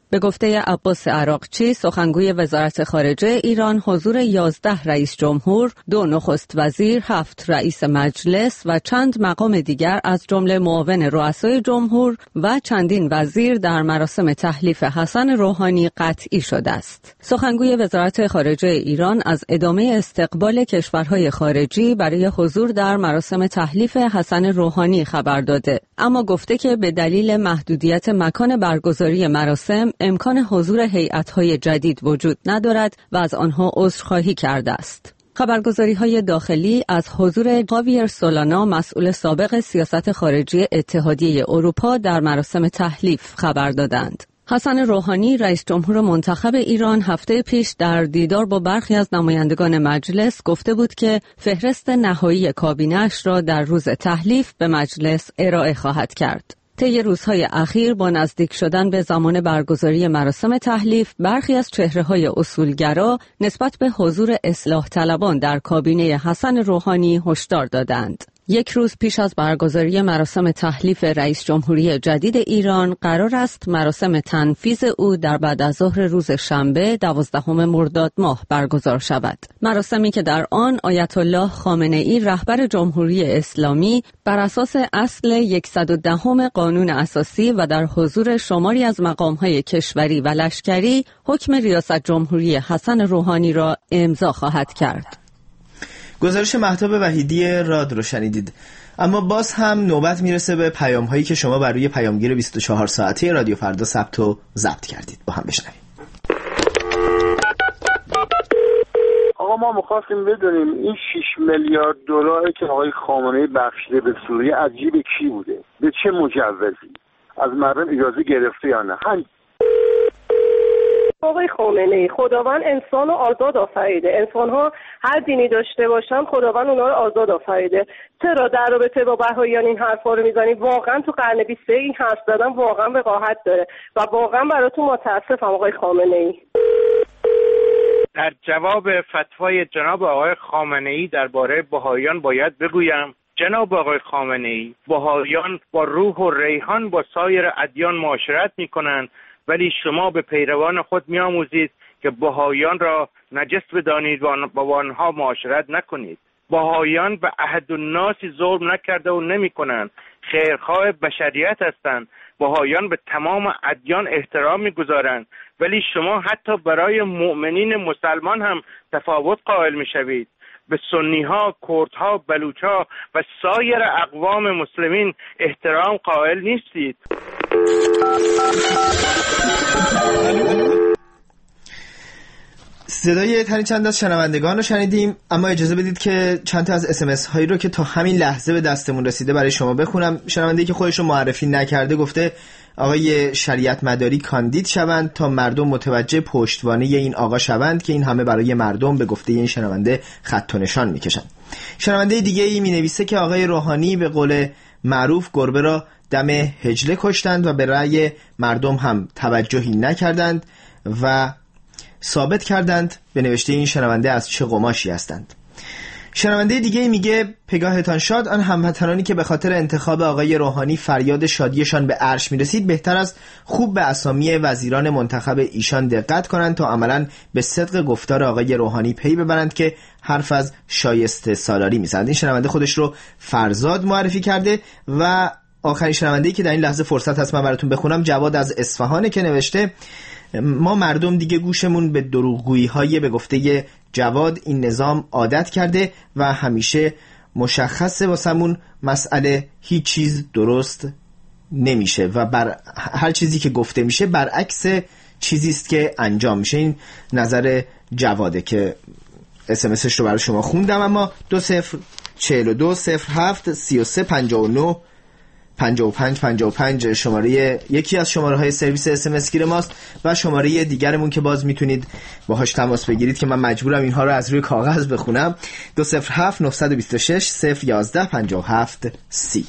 به گفته عباس عراقچی سخنگوی وزارت خارجه ایران، حضور یازده رئیس جمهور، دو نخست وزیر، هفت رئیس مجلس و چند مقام دیگر از جمله معاون رؤسای جمهور و چندین وزیر در مراسم تحلیف حسن روحانی قطعی شده است. سخنگوی وزارت خارجه ایران از ادامه استقبال کشورهای خارجی برای حضور در مراسم تحلیف حسن روحانی خبر داده، اما گفته که به دلیل محدودیت مکان برگزاری مراسم امکان حضور هیئت‌های جدید وجود ندارد و از آنها عذرخواهی کرده است. خبرگزاری‌های داخلی از حضور جاویر سولانا، مسئول سابق سیاست خارجی اتحادیه اروپا، در مراسم تحلیف خبر دادند. حسن روحانی رئیس جمهور منتخب ایران هفته پیش در دیدار با برخی از نمایندگان مجلس گفته بود که فهرست نهایی کابینه‌اش را در روز تحلیف به مجلس ارائه خواهد کرد. طی روزهای اخیر با نزدیک شدن به زمان برگزاری مراسم تحلیف، برخی از چهره‌های اصولگرا نسبت به حضور اصلاح طلبان در کابینه حسن روحانی هشدار دادند. یک روز پیش از برگزاری مراسم تحلیف رئیس جمهوری جدید ایران، قرار است مراسم تنفیذ او در بعد از ظهر روز شنبه دوازدهم مرداد ماه برگزار شود. مراسمی که در آن آیت الله خامنه‌ای رهبر جمهوری اسلامی بر اساس اصل صد و ده قانون اساسی و در حضور شماری از مقام‌های کشوری و لشکری حکم ریاست جمهوری حسن روحانی را امضا خواهد کرد. گزارش مهتاب وحیدی راد رو شنیدید. اما باز هم نوبت میرسه به پیام هایی که شما بر روی پیامگیر بیست و چهار ساعته رادیو فردا ثبت و ضبط کردید. با هم بشنویم. آقا ما می‌خواستیم بدونیم این شش میلیارد دلاری که آقای خامنه‌ای بخشیده به سوریه از جیب کی بوده؟ به چه مجوزی؟ از مردم اجازه گرفته یا نه؟ هم آقای خامنه‌ای، خداوند انسان رو آزاد آفریده. انسان‌ها هر دینی داشته باشن خداوند اونها رو آزاد آفریده. چرا در رابطه با بهائیان این حرفا رو میزنی؟ واقعا تو قرن بیست و سوم این حرف زدن واقعا وقاحت داره و واقعا براتون متاسفم آقای خامنه‌ای. در جواب فتوای جناب آقای خامنه‌ای درباره بهائیان باید بگویم جناب آقای خامنه‌ای، بهائیان با روح و ریحان با سایر ادیان معاشرت می‌کنند، ولی شما به پیروان خود می‌آموزید که بهائیان را نجس بدانید و با آنها معاشرت نکنید. بهائیان به احد الناسی ظلم نکرده و نمی‌کنند، خیرخواه بشریت هستند. بهائیان به تمام ادیان احترام می‌گذارند، ولی شما حتی برای مؤمنین مسلمان هم تفاوت قائل می‌شوید. به سنی‌ها، کردها، بلوچ‌ها و سایر اقوام مسلمین احترام قائل نیستید. صدای تنی چند از شنوندگان رو شنیدیم، اما اجازه بدید که چند تا از اس ام اس هایی رو که تا همین لحظه به دستمون رسیده برای شما بخونم. شنونده‌ای که خودش رو معرفی نکرده گفته آقای شریعت مداری کاندید شوند تا مردم متوجه پشتوانه این آقا شوند که این همه برای مردم به گفته این شنونده خط و نشان میکشند. شنونده دیگه ای می نویسه که آقای روحانی به قول معروف گربه را دم هجله کشتند و به رأی مردم هم توجهی نکردند و ثابت کردند به نوشته این شنونده از چه قماشی هستند. شنونده دیگه میگه پگاهتان شاد آن هموطنانی که به خاطر انتخاب آقای روحانی فریاد شادیشان به عرش میرسید، بهتر است خوب به اسامی وزیران منتخب ایشان دقت کنند تا عملاً به صدق گفتار آقای روحانی پی ببرند که حرف از شایسته سالاری میزنند. این شنونده خودش رو فرزاد معرفی کرده و آخرین شنونده‌ای که در این لحظه فرصت هست من براتون بخونم جواد از اصفهانه که نوشته ما مردم دیگه گوشمون به دروغگویی های به گفته جواد این نظام عادت کرده و همیشه مشخصه واسمون مسئله هیچ چیز درست نمیشه و بر هر چیزی که گفته میشه برعکس چیزی است که انجام میشه. این نظر جواده که اس ام اسش رو برای شما خوندم. اما دو صفر چهل و دو صفر هفت سی و سه پنجاه و نه پنجاه و پنج پنجاه و پنج شماره یکی از شماره های سرویس اس ام اس گیر ماست و شماره دیگرمون که باز میتونید باهاش تماس بگیرید که من مجبورم اینها رو از روی کاغذ بخونم دو صفر هفت نه دو شش صفر یازده پنجاه و هفت سی.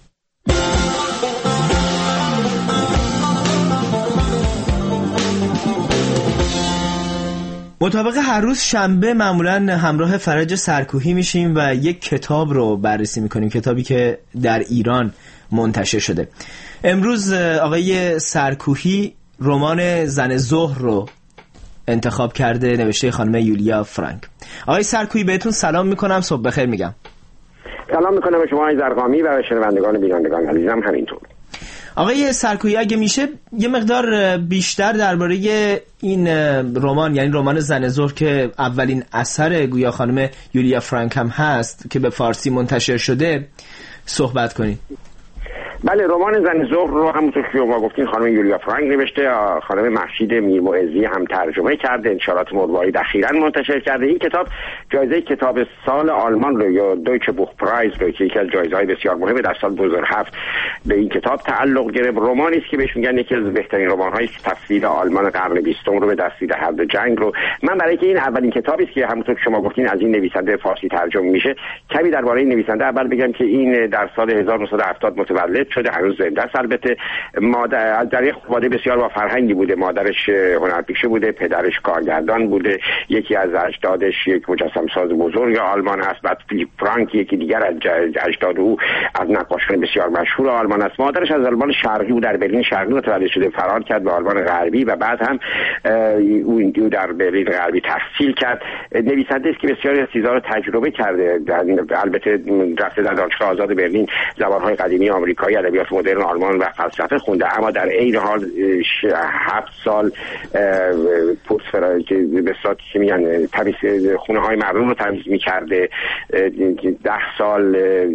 مطابق هر روز شنبه معمولا همراه فرج سرکوهی میشیم و یک کتاب رو بررسی میکنیم، کتابی که در ایران منتشر شده. امروز آقای سرکوهی رمان زن ظهر رو انتخاب کرده، نوشته خانم یولیا فرانک. آقای سرکویی بهتون سلام میکنم، صبح بخیر میگم. سلام میکنم به شما آقای زرقامی و به شنوندگان بینندگان عزیزم همینطور. آقای سرکویی اگه میشه یه مقدار بیشتر درباره این رمان، یعنی رمان زن ظهر که اولین اثر گویا خانم یولیا فرانک هم هست که به فارسی منتشر شده، صحبت کنید. بله، رمان زن ظهر رو همونطور که شما گفتین خانم یولیا فرانک نوشته، خانم محشید میرمعزی هم ترجمه کرده، انشالات مروارید اخیراً منتشر کرده. این کتاب جایزه کتاب سال آلمان رو یا دویچه بوخ پرایز رو که یکی از جایزه‌های بسیار مهم در سال دو هزار و هفت به این کتاب تعلق گرفت. رمانی است که بهش میگن یکی از بهترین رمان‌های تصویر آلمان قرن بیستم رو به دست داده، هر دو جنگ رو. من برای که این اولین کتابی است که همونطور که شما گفتین از این نویسنده فارسی ترجمه میشه، کمی درباره این نویسنده اول بگم که این در سال هزار و نهصد و هفتاد متولد شده، هنوز زنده است. البته مادر در یک خانواده بسیار با فرهنگی بوده، مادرش هنرپیشه بوده، پدرش کارگردان بوده، یکی از اجدادش یک مجسم ساز بزرگ آلمان است. بعد فیلیپ فرانک یکی دیگر از اجداد او از نقاشان بسیار مشهور آلمان است. مادرش از آلمان شرقی او در برلین شرقی متولد شده، فرار کرد به آلمان غربی و بعد هم او در برلین غربی تحصیل کرد. نویسنده است که بسیاری از چیزها رو تجربه کرده. البته رفته در دانشگاه آزاد برلین زبان‌های قدیمی آمریکایی، ادبیات مدرن آلمان و فلسفه خونده، اما در عین حال هفت سال پست که به صورت که میگن تمیز خونه های مردم رو تمیز میکرده، ده سال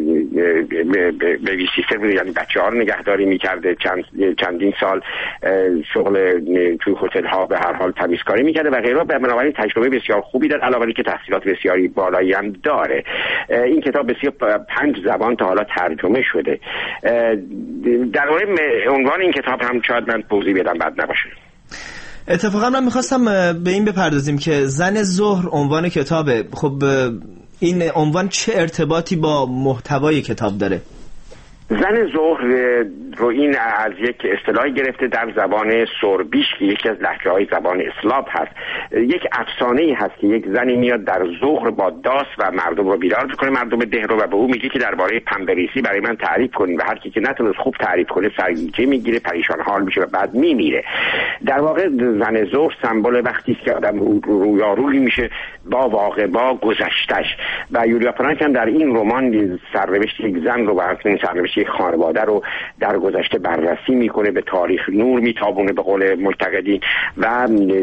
بیبی سیستر بود، یعنی بچه ها رو نگهداری میکرده، چند چندین سال شغل توی هتل ها به هر حال تمیزکاری میکرده و غیره. بنابراین تجربه بسیار خوبی داره، علاوه بر اینکه تحصیلات بسیاری بالایی هم داره. این کتاب بسیار پنج زبان تا حالا ترجمه شده. در مورد عنوان این کتاب هم شاید من توضیح بدم بد نباشه. اتفاقا من میخواستم به این بپردازیم که زن ظهر عنوان کتابه. خب این عنوان چه ارتباطی با محتوای کتاب داره؟ زن ظهر رو این از یک اصطلاحی گرفته در زبان سربیش که یکی از لهجه‌های زبان اسلاو هست. یک افسانه‌ای هست که یک زنی میاد در ظهر با داس و مردم رو بیدار می‌کنه، مردم ده رو، و به او میگه که درباره پنبه‌ریزی برای من تعریف کنین و هر کی که نتونه خوب تعریف کنه سرگیجه میگیره، پریشان حال میشه و بعد میمیره. در واقع زن ظهر سمبل وقتی است که آدم رویارویی میشه با واقع با گذشته‌اش. و یولیا فرانک هم در این رمان سرنوشت یک زن رو و سرنوشت یک خانواده رو در گذشته بررسی میکنه، به تاریخ نور میتابونه به قول معتقدین، و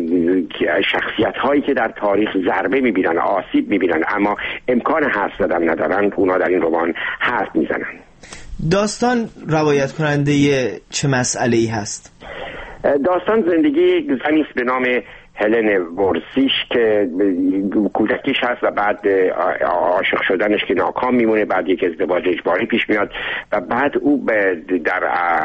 شخصیت هایی که در تاریخ ضربه میبینن، آسیب میبینن اما امکان حرف زدن ندارن، اونا در این رمان حرف میزنن. داستان روایت کننده چه مسئله‌ای هست؟ داستان زندگی زنی است به نام هلن ورسیش که کودکیش هست و بعد عاشق شدنش که ناکام میمونه، بعد یک ازدواج اجباری پیش میاد و بعد او در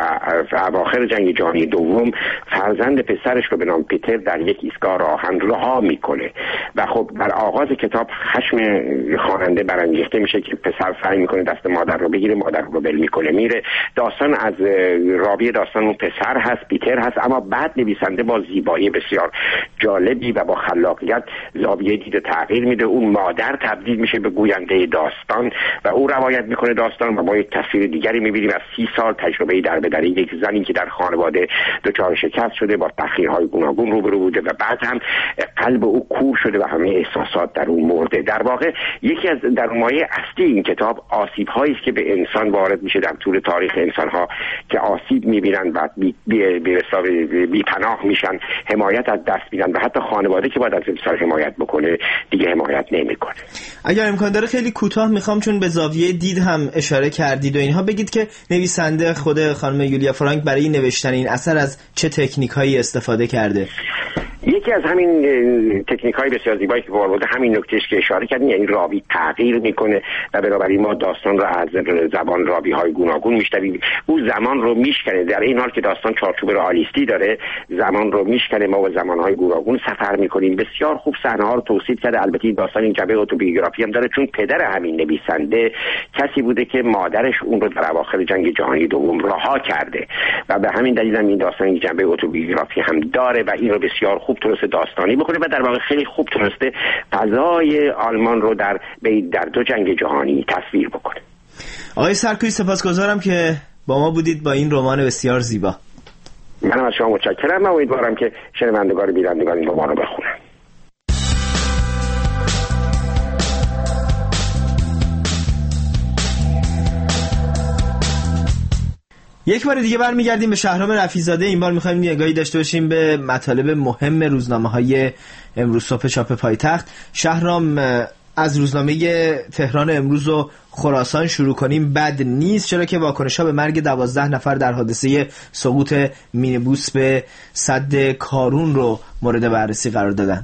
اواخر جنگ جهانی دوم فرزند پسرش رو به نام پیتر در یک ایستگاه راهن رها میکنه و خب در آغاز کتاب خشم خواننده برانگیخته میشه که پسر سعی میکنه دست مادر رو بگیره، مادر رو بل میکنه میره. داستان از راوی داستان اون پسر هست، پیتر هست، اما بعد نویسنده با زیبایی بسیار جالبی و با خلاقیت زاویه دید تغییر میده. اون مادر تبدیل میشه به گوینده داستان و او روایت میکنه داستان و ما یک تصویر دیگری میبینیم از سی سال تجربه در بدر یک زنی که در خانواده دچار شکست شده، با تحقیرهای گوناگون روبرو بوده و بعد هم قلب او کور شده و همه احساسات در اون مرده. در واقع یکی از در مایه اصلی این کتاب آسیب هایی است که به انسان وارد میشه در طول تاریخ انسان ها که آسیب میبینن و بی بی بی, بی, بی پناه میشن، حمایت از دست میدن و حتی خانواده که باید از انسان حمایت بکنه دیگه حمایت نمیکنه. اگر امکان داره خیلی کوتاه میخوام، چون به زاویه دید هم اشاره کردید و اینها، بگید که نویسنده خود خانم یولیا فرانک برای نوشتن این اثر از چه تکنیک هایی استفاده کرده؟ یکی از همین تکنیک های بسیار زیبایی که وارد همین نکتهش که اشاره کردین، یعنی راوی تغییر میکنه و بنابراین ما داستان رو از زبان راوی های گوناگون میشنویم. او زمان رو میشکنه، در این حال که داستان چارچوب رئالیستی داره زمان رو میشکنه، ما با زمان های گوناگون سفر میکنیم. بسیار خوب صحنه ها رو توصیف کرده. البته این داستان این جنبه اتوبیوگرافی هم داره، چون پدر همین نویسنده کسی بوده که مادرش اون رو در اواخر جنگ جهانی دوم رها کرده و به همین دلیل هم این داستان این جنبه اتوبیوگرافی هم داره و این رو بسیار خوب تونسته داستانی بکنه و در واقع خیلی خوب تونسته فضای آلمان رو در در دو جنگ جهانی تصویر بکنه. آقای سرکویی سپاسگزارم که با ما بودید با این رمان بسیار زیبا. منم از شما متشکرم و امیدوارم که شنوندگان و بینندگان این رمان رو بخونن. یک بار دیگه برمیگردیم به شهرام رفیع‌زاده. این بار می‌خوایم نگاهی داشته باشیم به مطالب مهم روزنامه‌های امروز صبح چاپ پایتخت. شهرام، از روزنامه تهران امروز و خراسان شروع کنیم بد نیست، چرا که واکنش‌ها به مرگ دوازده نفر در حادثه سقوط مینیبوس به سد کارون رو مورد بررسی قرار دادن.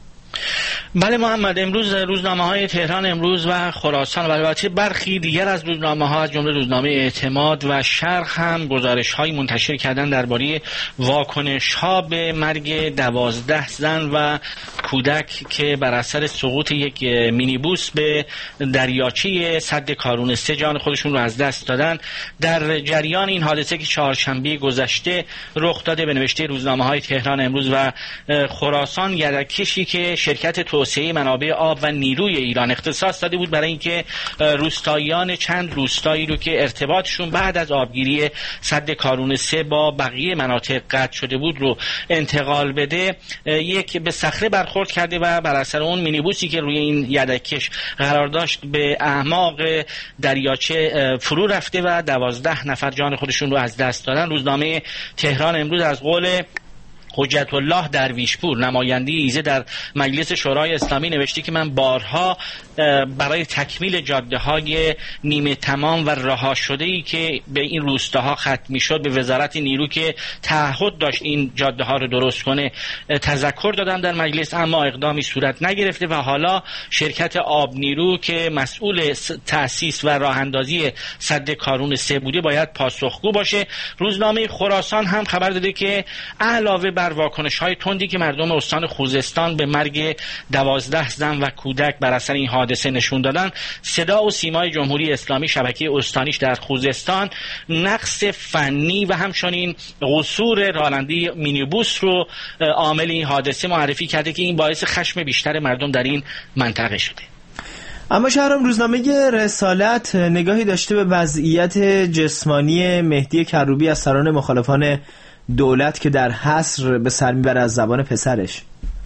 بله محمد، امروز روزنامه های تهران امروز و خراسان و البته برخی دیگر از روزنامه ها از جمله روزنامه اعتماد و شرق هم گزارش های منتشر کردن درباره واکنش ها به مرگ دوازده زن و کودک که بر اثر سقوط یک مینیبوس به دریاچه سد کارون سه جان خودشون رو از دست دادن. در جریان این حادثه که چهارشنبه گذشته رخ داده، به نوشته روزنامه های تهران امروز و خراسان، یدک‌کشی که شرکت توسعه منابع آب و نیروی ایران اختصاص داده بود برای اینکه روستاییان چند روستایی رو که ارتباطشون بعد از آبگیری سد کارون سه با بقیه مناطق قطع شده بود رو انتقال بده، یک به صخره برخورد کرده و بر اثر اون مینیبوسی که روی این یدک‌کش قرار داشت به اعماق دریاچه فرو رفته و دوازده نفر جان خودشون رو از دست دادن. روزنامه تهران امروز از قول حجت الله درویشپور، نماینده ایزه در مجلس شورای اسلامی، نوشته که من بارها برای تکمیل جاده های نیمه تمام و رها شده ای که به این روستاها ختم میشد به وزارت نیرو که تعهد داشت این جاده ها رو درست کنه تذکر دادم در مجلس، اما اقدامی صورت نگرفته و حالا شرکت آب نیرو که مسئول تأسیس و راه اندازی سد کارون سه بوده باید پاسخگو باشه. روزنامه خراسان هم خبر داده که علاوه بر واکنش های تندی که مردم استان خوزستان به مرگ دوازده زن و کودک بر اثر این حادثه نشون دادن، صدا و سیمای جمهوری اسلامی شبکه استانیش در خوزستان نقص فنی و همچنین قصور راننده مینیبوس رو عامل این حادثه معرفی کرده که این باعث خشم بیشتر مردم در این منطقه شده. اما شهرام، روزنامه رسالت نگاهی داشته به وضعیت جسمانی مهدی کروبی از سران مخالفان دولت که در حصر به سر میبره از زبان پسرش.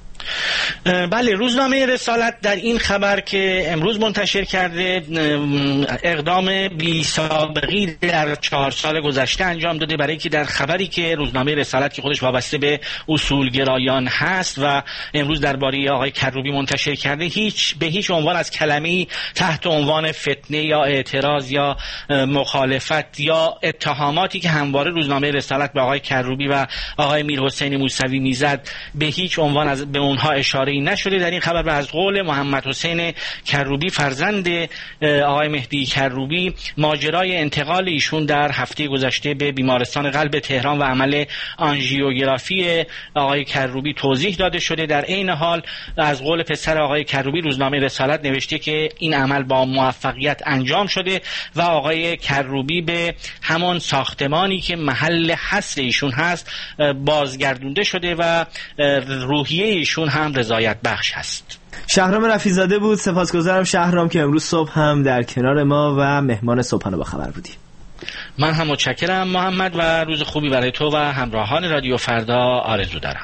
بله، روزنامه رسالت در این خبر که امروز منتشر کرده اقدام بی سابقی در چهار سال گذشته انجام داده برای که در خبری که روزنامه رسالت که خودش وابسته به اصولگرایان هست و امروز درباره آقای کروبی منتشر کرده، هیچ به هیچ عنوان از کلمه‌ای تحت عنوان فتنه یا اعتراض یا مخالفت یا اتهاماتی که همواره روزنامه رسالت به آقای کروبی و آقای میرحسین موسوی میزد به هیچ عنوان از به اونها اشاره‌ای نشده. در این خبر و از قول محمد حسین کروبی فرزند آقای مهدی کروبی، ماجرای انتقال ایشون در هفته گذشته به بیمارستان قلب تهران و عمل آنژیوگرافی آقای کروبی توضیح داده شده. در عین حال از قول پسر آقای کروبی روزنامه رسالت نوشته که این عمل با موفقیت انجام شده و آقای کروبی به همان ساختمانی که محل حصر ایشون هست بازگردونده شده و روحیه ایشون هم رضایت بخش هست. شهرام رفیع‌زاده بود. سپاسگزارم شهرام که امروز صبح هم در کنار ما و مهمان صبحانه با خبر بودی. من هم متشکرم محمد و روز خوبی برای تو و همراهان رادیو فردا آرزو دارم.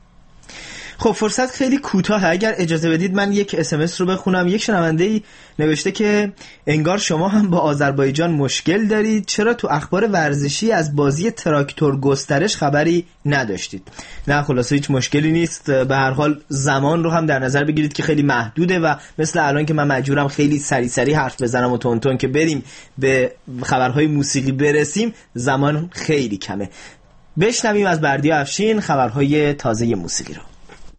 خب فرصت خیلی کوتاهه، اگر اجازه بدید من یک اس ام اس رو بخونم. یک شنونده‌ای نوشته که انگار شما هم با آذربایجان مشکل دارید، چرا تو اخبار ورزشی از بازی تراکتور گسترش خبری نداشتید؟ نه خلاصه هیچ مشکلی نیست، به هر حال زمان رو هم در نظر بگیرید که خیلی محدوده و مثل الان که من مجبورم خیلی سری سری حرف بزنم و تون تون که بریم به خبرهای موسیقی برسیم، زمان خیلی کمه. بشنویم از بردیا افشین خبرهای تازه موسیقی رو.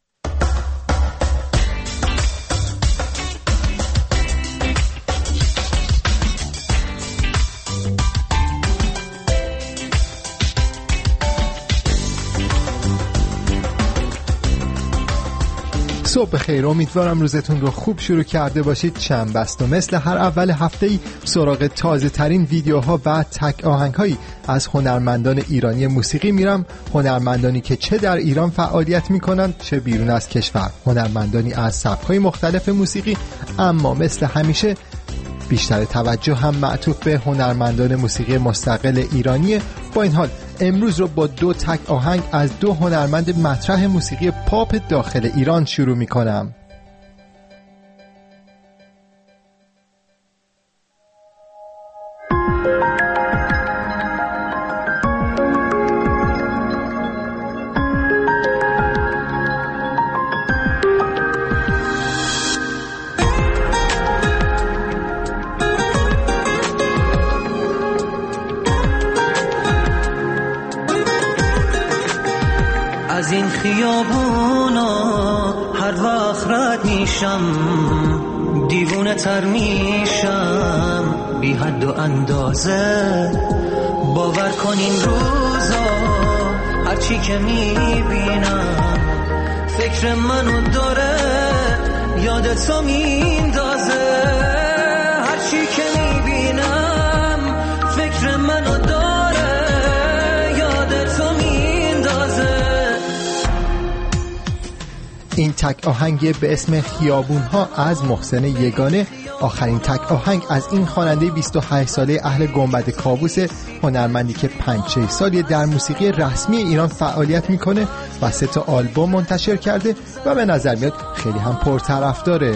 صبح بخیر، امیدوارم روزتون رو خوب شروع کرده باشید. شنبه است و مثل هر اول هفته‌ای سراغ تازه ترین ویدیوها و تک آهنگ‌هایی از هنرمندان ایرانی موسیقی میرم. هنرمندانی که چه در ایران فعالیت میکنند چه بیرون از کشور، هنرمندانی از سبک‌های مختلف موسیقی، اما مثل همیشه بیشتر توجه هم معطوف به هنرمندان موسیقی مستقل ایرانیه. با این حال امروز رو با دو تک آهنگ از دو هنرمند مطرح موسیقی پاپ داخل ایران شروع میکنم. از این خیابونا هر وقت رد میشم دیوونه تر میشم بی حد و اندازه. باور کن این روزا هرچی که میبینم فکر منو داره یاد تو میندازه. هرچی که میبینم فکر منو داره یاد تو میندازه. این تک آهنگ به اسم خیابونها از محسن یگانه آخرین تک آهنگ از این خواننده بیست و هشت ساله اهل گنبد کاووس، هنرمندی که پنج شش سالی در موسیقی رسمی ایران فعالیت میکنه و سه تا آلبوم منتشر کرده و به نظر میاد خیلی هم پرطرفداره.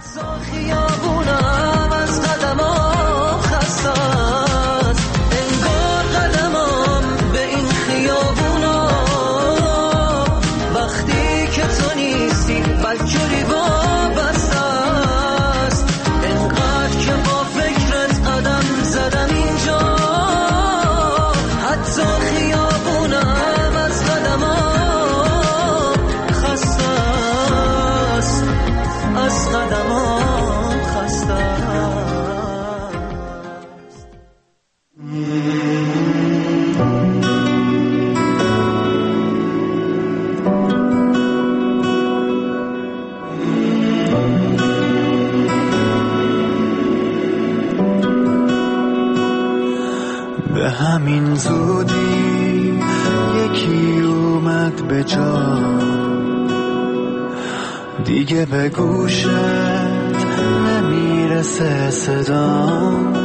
به همین زودی یکی اومد به جا دیگه به گوشت نمیرسه صدا.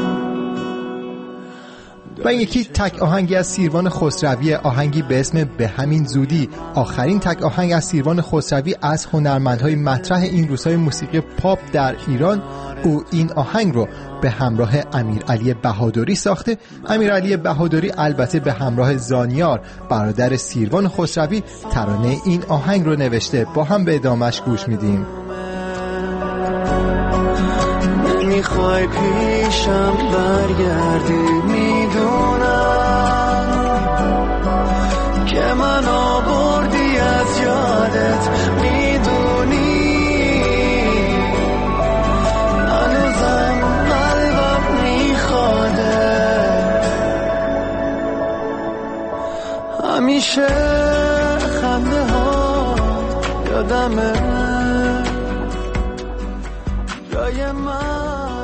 و یکی تک آهنگی از سیروان خسروی، آهنگی به اسم به همین زودی، آخرین تک آهنگ از سیروان خسروی از هنرمندهای مطرح این روزهای موسیقی پاپ در ایران. او این آهنگ رو به همراه امیرعلی بهادری ساخته. امیرعلی بهادری البته به همراه زانیار برادر سیروان خسروی ترانه این آهنگ رو نوشته. با هم به ادامهش گوش میدیم. میخوای پیشم برگردی میدونم که من آوردی از یادت میدونی هنوزم قلبم میخواده همیشه خنده ها یادمه جای من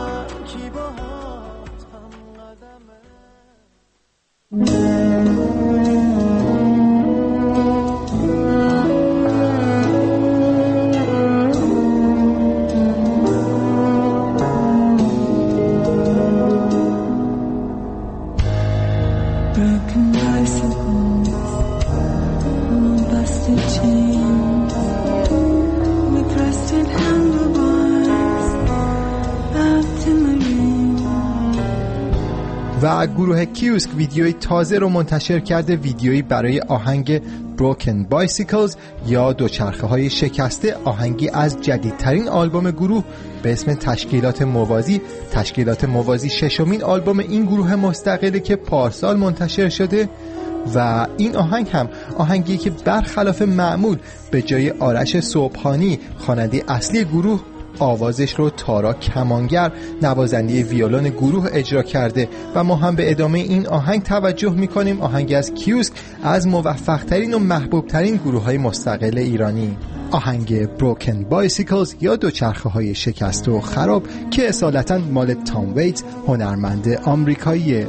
و گروه کیوسک ویدیوی تازه رو منتشر کرده، ویدیویی برای آهنگ Broken Bicycles یا دوچرخه های شکسته، آهنگی از جدیدترین آلبوم گروه به اسم تشکیلات موازی. تشکیلات موازی ششمین آلبوم این گروه مستقله که پارسال منتشر شده و این آهنگ هم آهنگی که برخلاف معمول به جای آرش صبحانی خواننده اصلی گروه، آوازش رو تارا کمانگر نوازنده ویولون گروه اجرا کرده و ما هم به ادامه این آهنگ توجه میکنیم. آهنگ از کیوسک از موفق ترین و محبوب ترین گروه های مستقل ایرانی، آهنگ Broken Bicycles یا دوچرخه های شکست و خراب که اصالتاً مال تام ویتس، هنرمند آمریکاییه.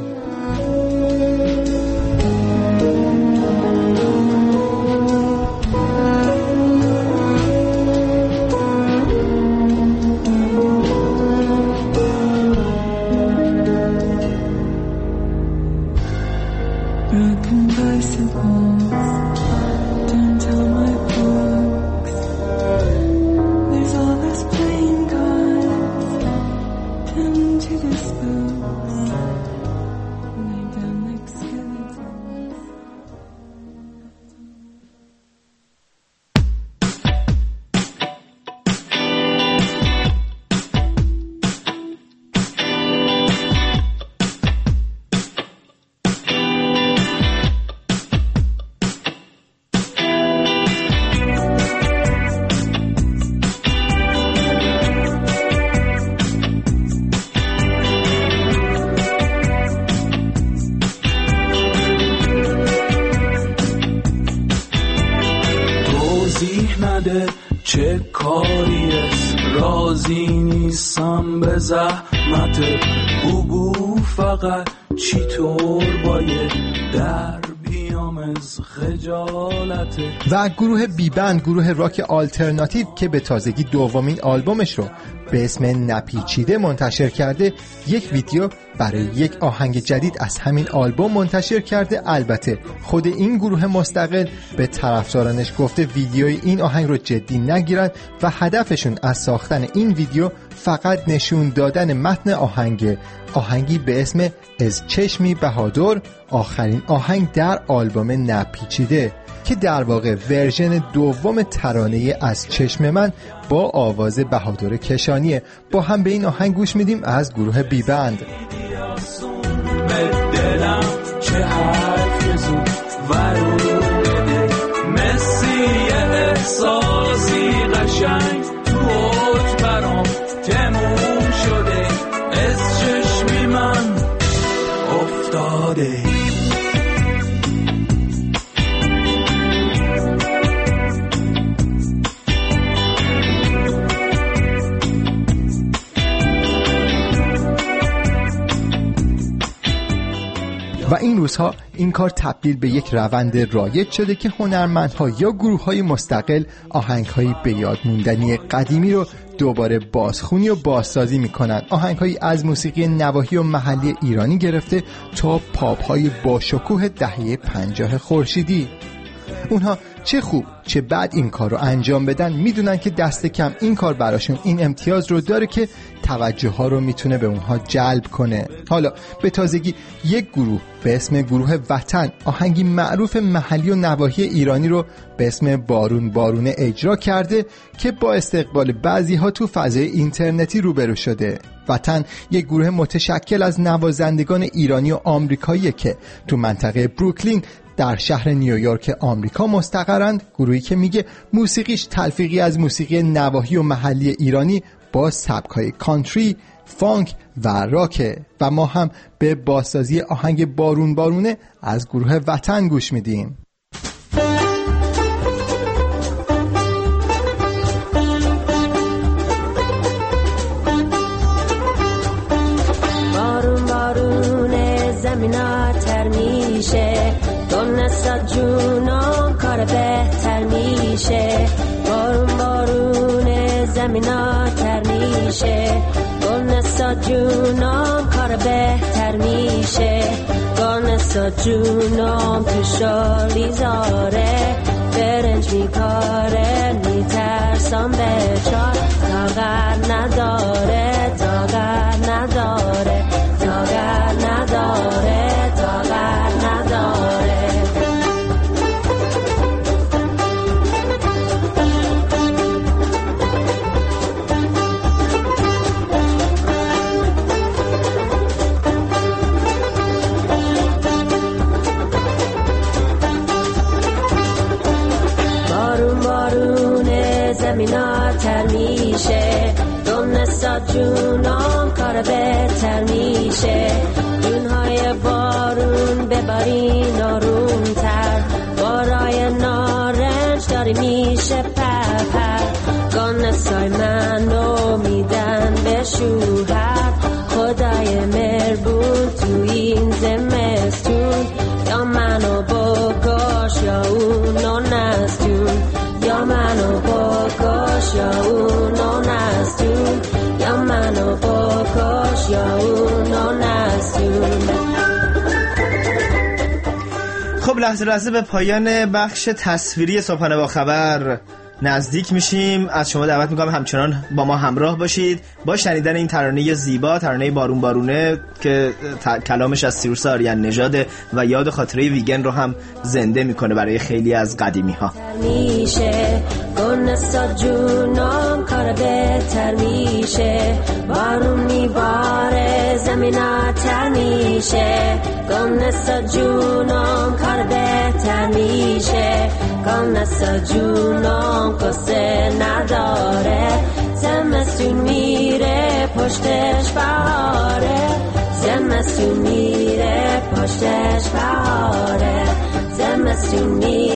راضی نیستم به زحمت بگو فقط چی طور باید در بیام از خجالت. و گروه بیبند، گروه راک آلترناتیو که به تازگی دومین آلبومش رو به اسم نپیچیده منتشر کرده، یک ویدیو برای یک آهنگ جدید از همین آلبوم منتشر کرده. البته خود این گروه مستقل به طرفدارانش گفته ویدیوی این آهنگ رو جدی نگیرن و هدفشون از ساختن این ویدیو فقط نشون دادن متن آهنگ آهنگی به اسم از چشمی بهادر، آخرین آهنگ در آلبوم نپیچیده که در واقع ورژن دوم ترانه از چشم من با آواز بهادر کشانیه. با هم به این آهنگ گوش میدیم از گروه بیبند. چه حرف زود ورو بده مسی احساسی قشنگ تو اوج برام تموم شده از چشمی من افتاده. و این روزها این کار تبدیل به یک روند رایج شده که هنرمندها یا گروه‌های مستقل آهنگ‌های به یاد موندنی قدیمی رو دوباره بازخوانی و بازسازی می‌کنن. آهنگ‌هایی از موسیقی نواحی و محلی ایرانی گرفته تا پاپ‌های با شکوه دهه پنجاه خورشیدی. اونها چه خوب چه بد این کار رو انجام بدن، میدونن که دست کم این کار براشون این امتیاز رو داره که توجه ها رو میتونه به اونها جلب کنه. حالا به تازگی یک گروه به اسم گروه وطن آهنگی معروف محلی و نواحی ایرانی رو به اسم بارون بارونه اجرا کرده که با استقبال بعضی ها تو فضای اینترنتی روبرو شده. وطن یک گروه متشکل از نوازندگان ایرانی و آمریکایی که تو منطقه بروکلین در شهر نیویورک آمریکا مستقرند. گروهی که میگه موسیقیش تلفیقی از موسیقی نواحی و محلی ایرانی با سبک‌های کانتری، فانک و راک. و ما هم به بازسازی آهنگ بارون بارونه از گروه وطن گوش میدیم. بارون بارونه زمینا تر میشه، دونستا جونام کار بهتر میشه. بارون بارونه زمینا تر میشه، دونستا جونام کار بهتر میشه. دونستا جونام تو شالی زاره، برنج میکاره میترسم به چار. تاغر نداره تاغر نداره تاغر نداره تاغر نداره. بارون بارونه زمینا تر میشه، دونستا جونام کار بهتر میشه. جونهای بارون ببارین آروم تر، بارای نارنج داری میشه پر پر. گانسای منو میدن به شوهر، خدای مربون تو این زمستون. یا منو بکش یا اونو نستون، یا منو بکش یا اونو نستون، یا منو بکش یا اونو نستون. خب لحظه لحظه به پایان بخش تصویری صبحانه با خبر نزدیک میشیم. از شما دعوت میکنم همچنان با ما همراه باشید با شنیدن این ترانه زیبا، ترانه بارون بارونه که کلامش از سیروس آریان نژاده و یاد خاطره ویگن رو هم زنده میکنه برای خیلی از قدیمی ها. میشه گنسا جونام کار بهتر میشه، بارون میباره زمیناتر میشه. گنسا جونام کار بهتر میشه، گنسا جونام قصه نداره. زمستون میره پشتش بهاره، زمستون میره پشتش بهاره، زمستون میره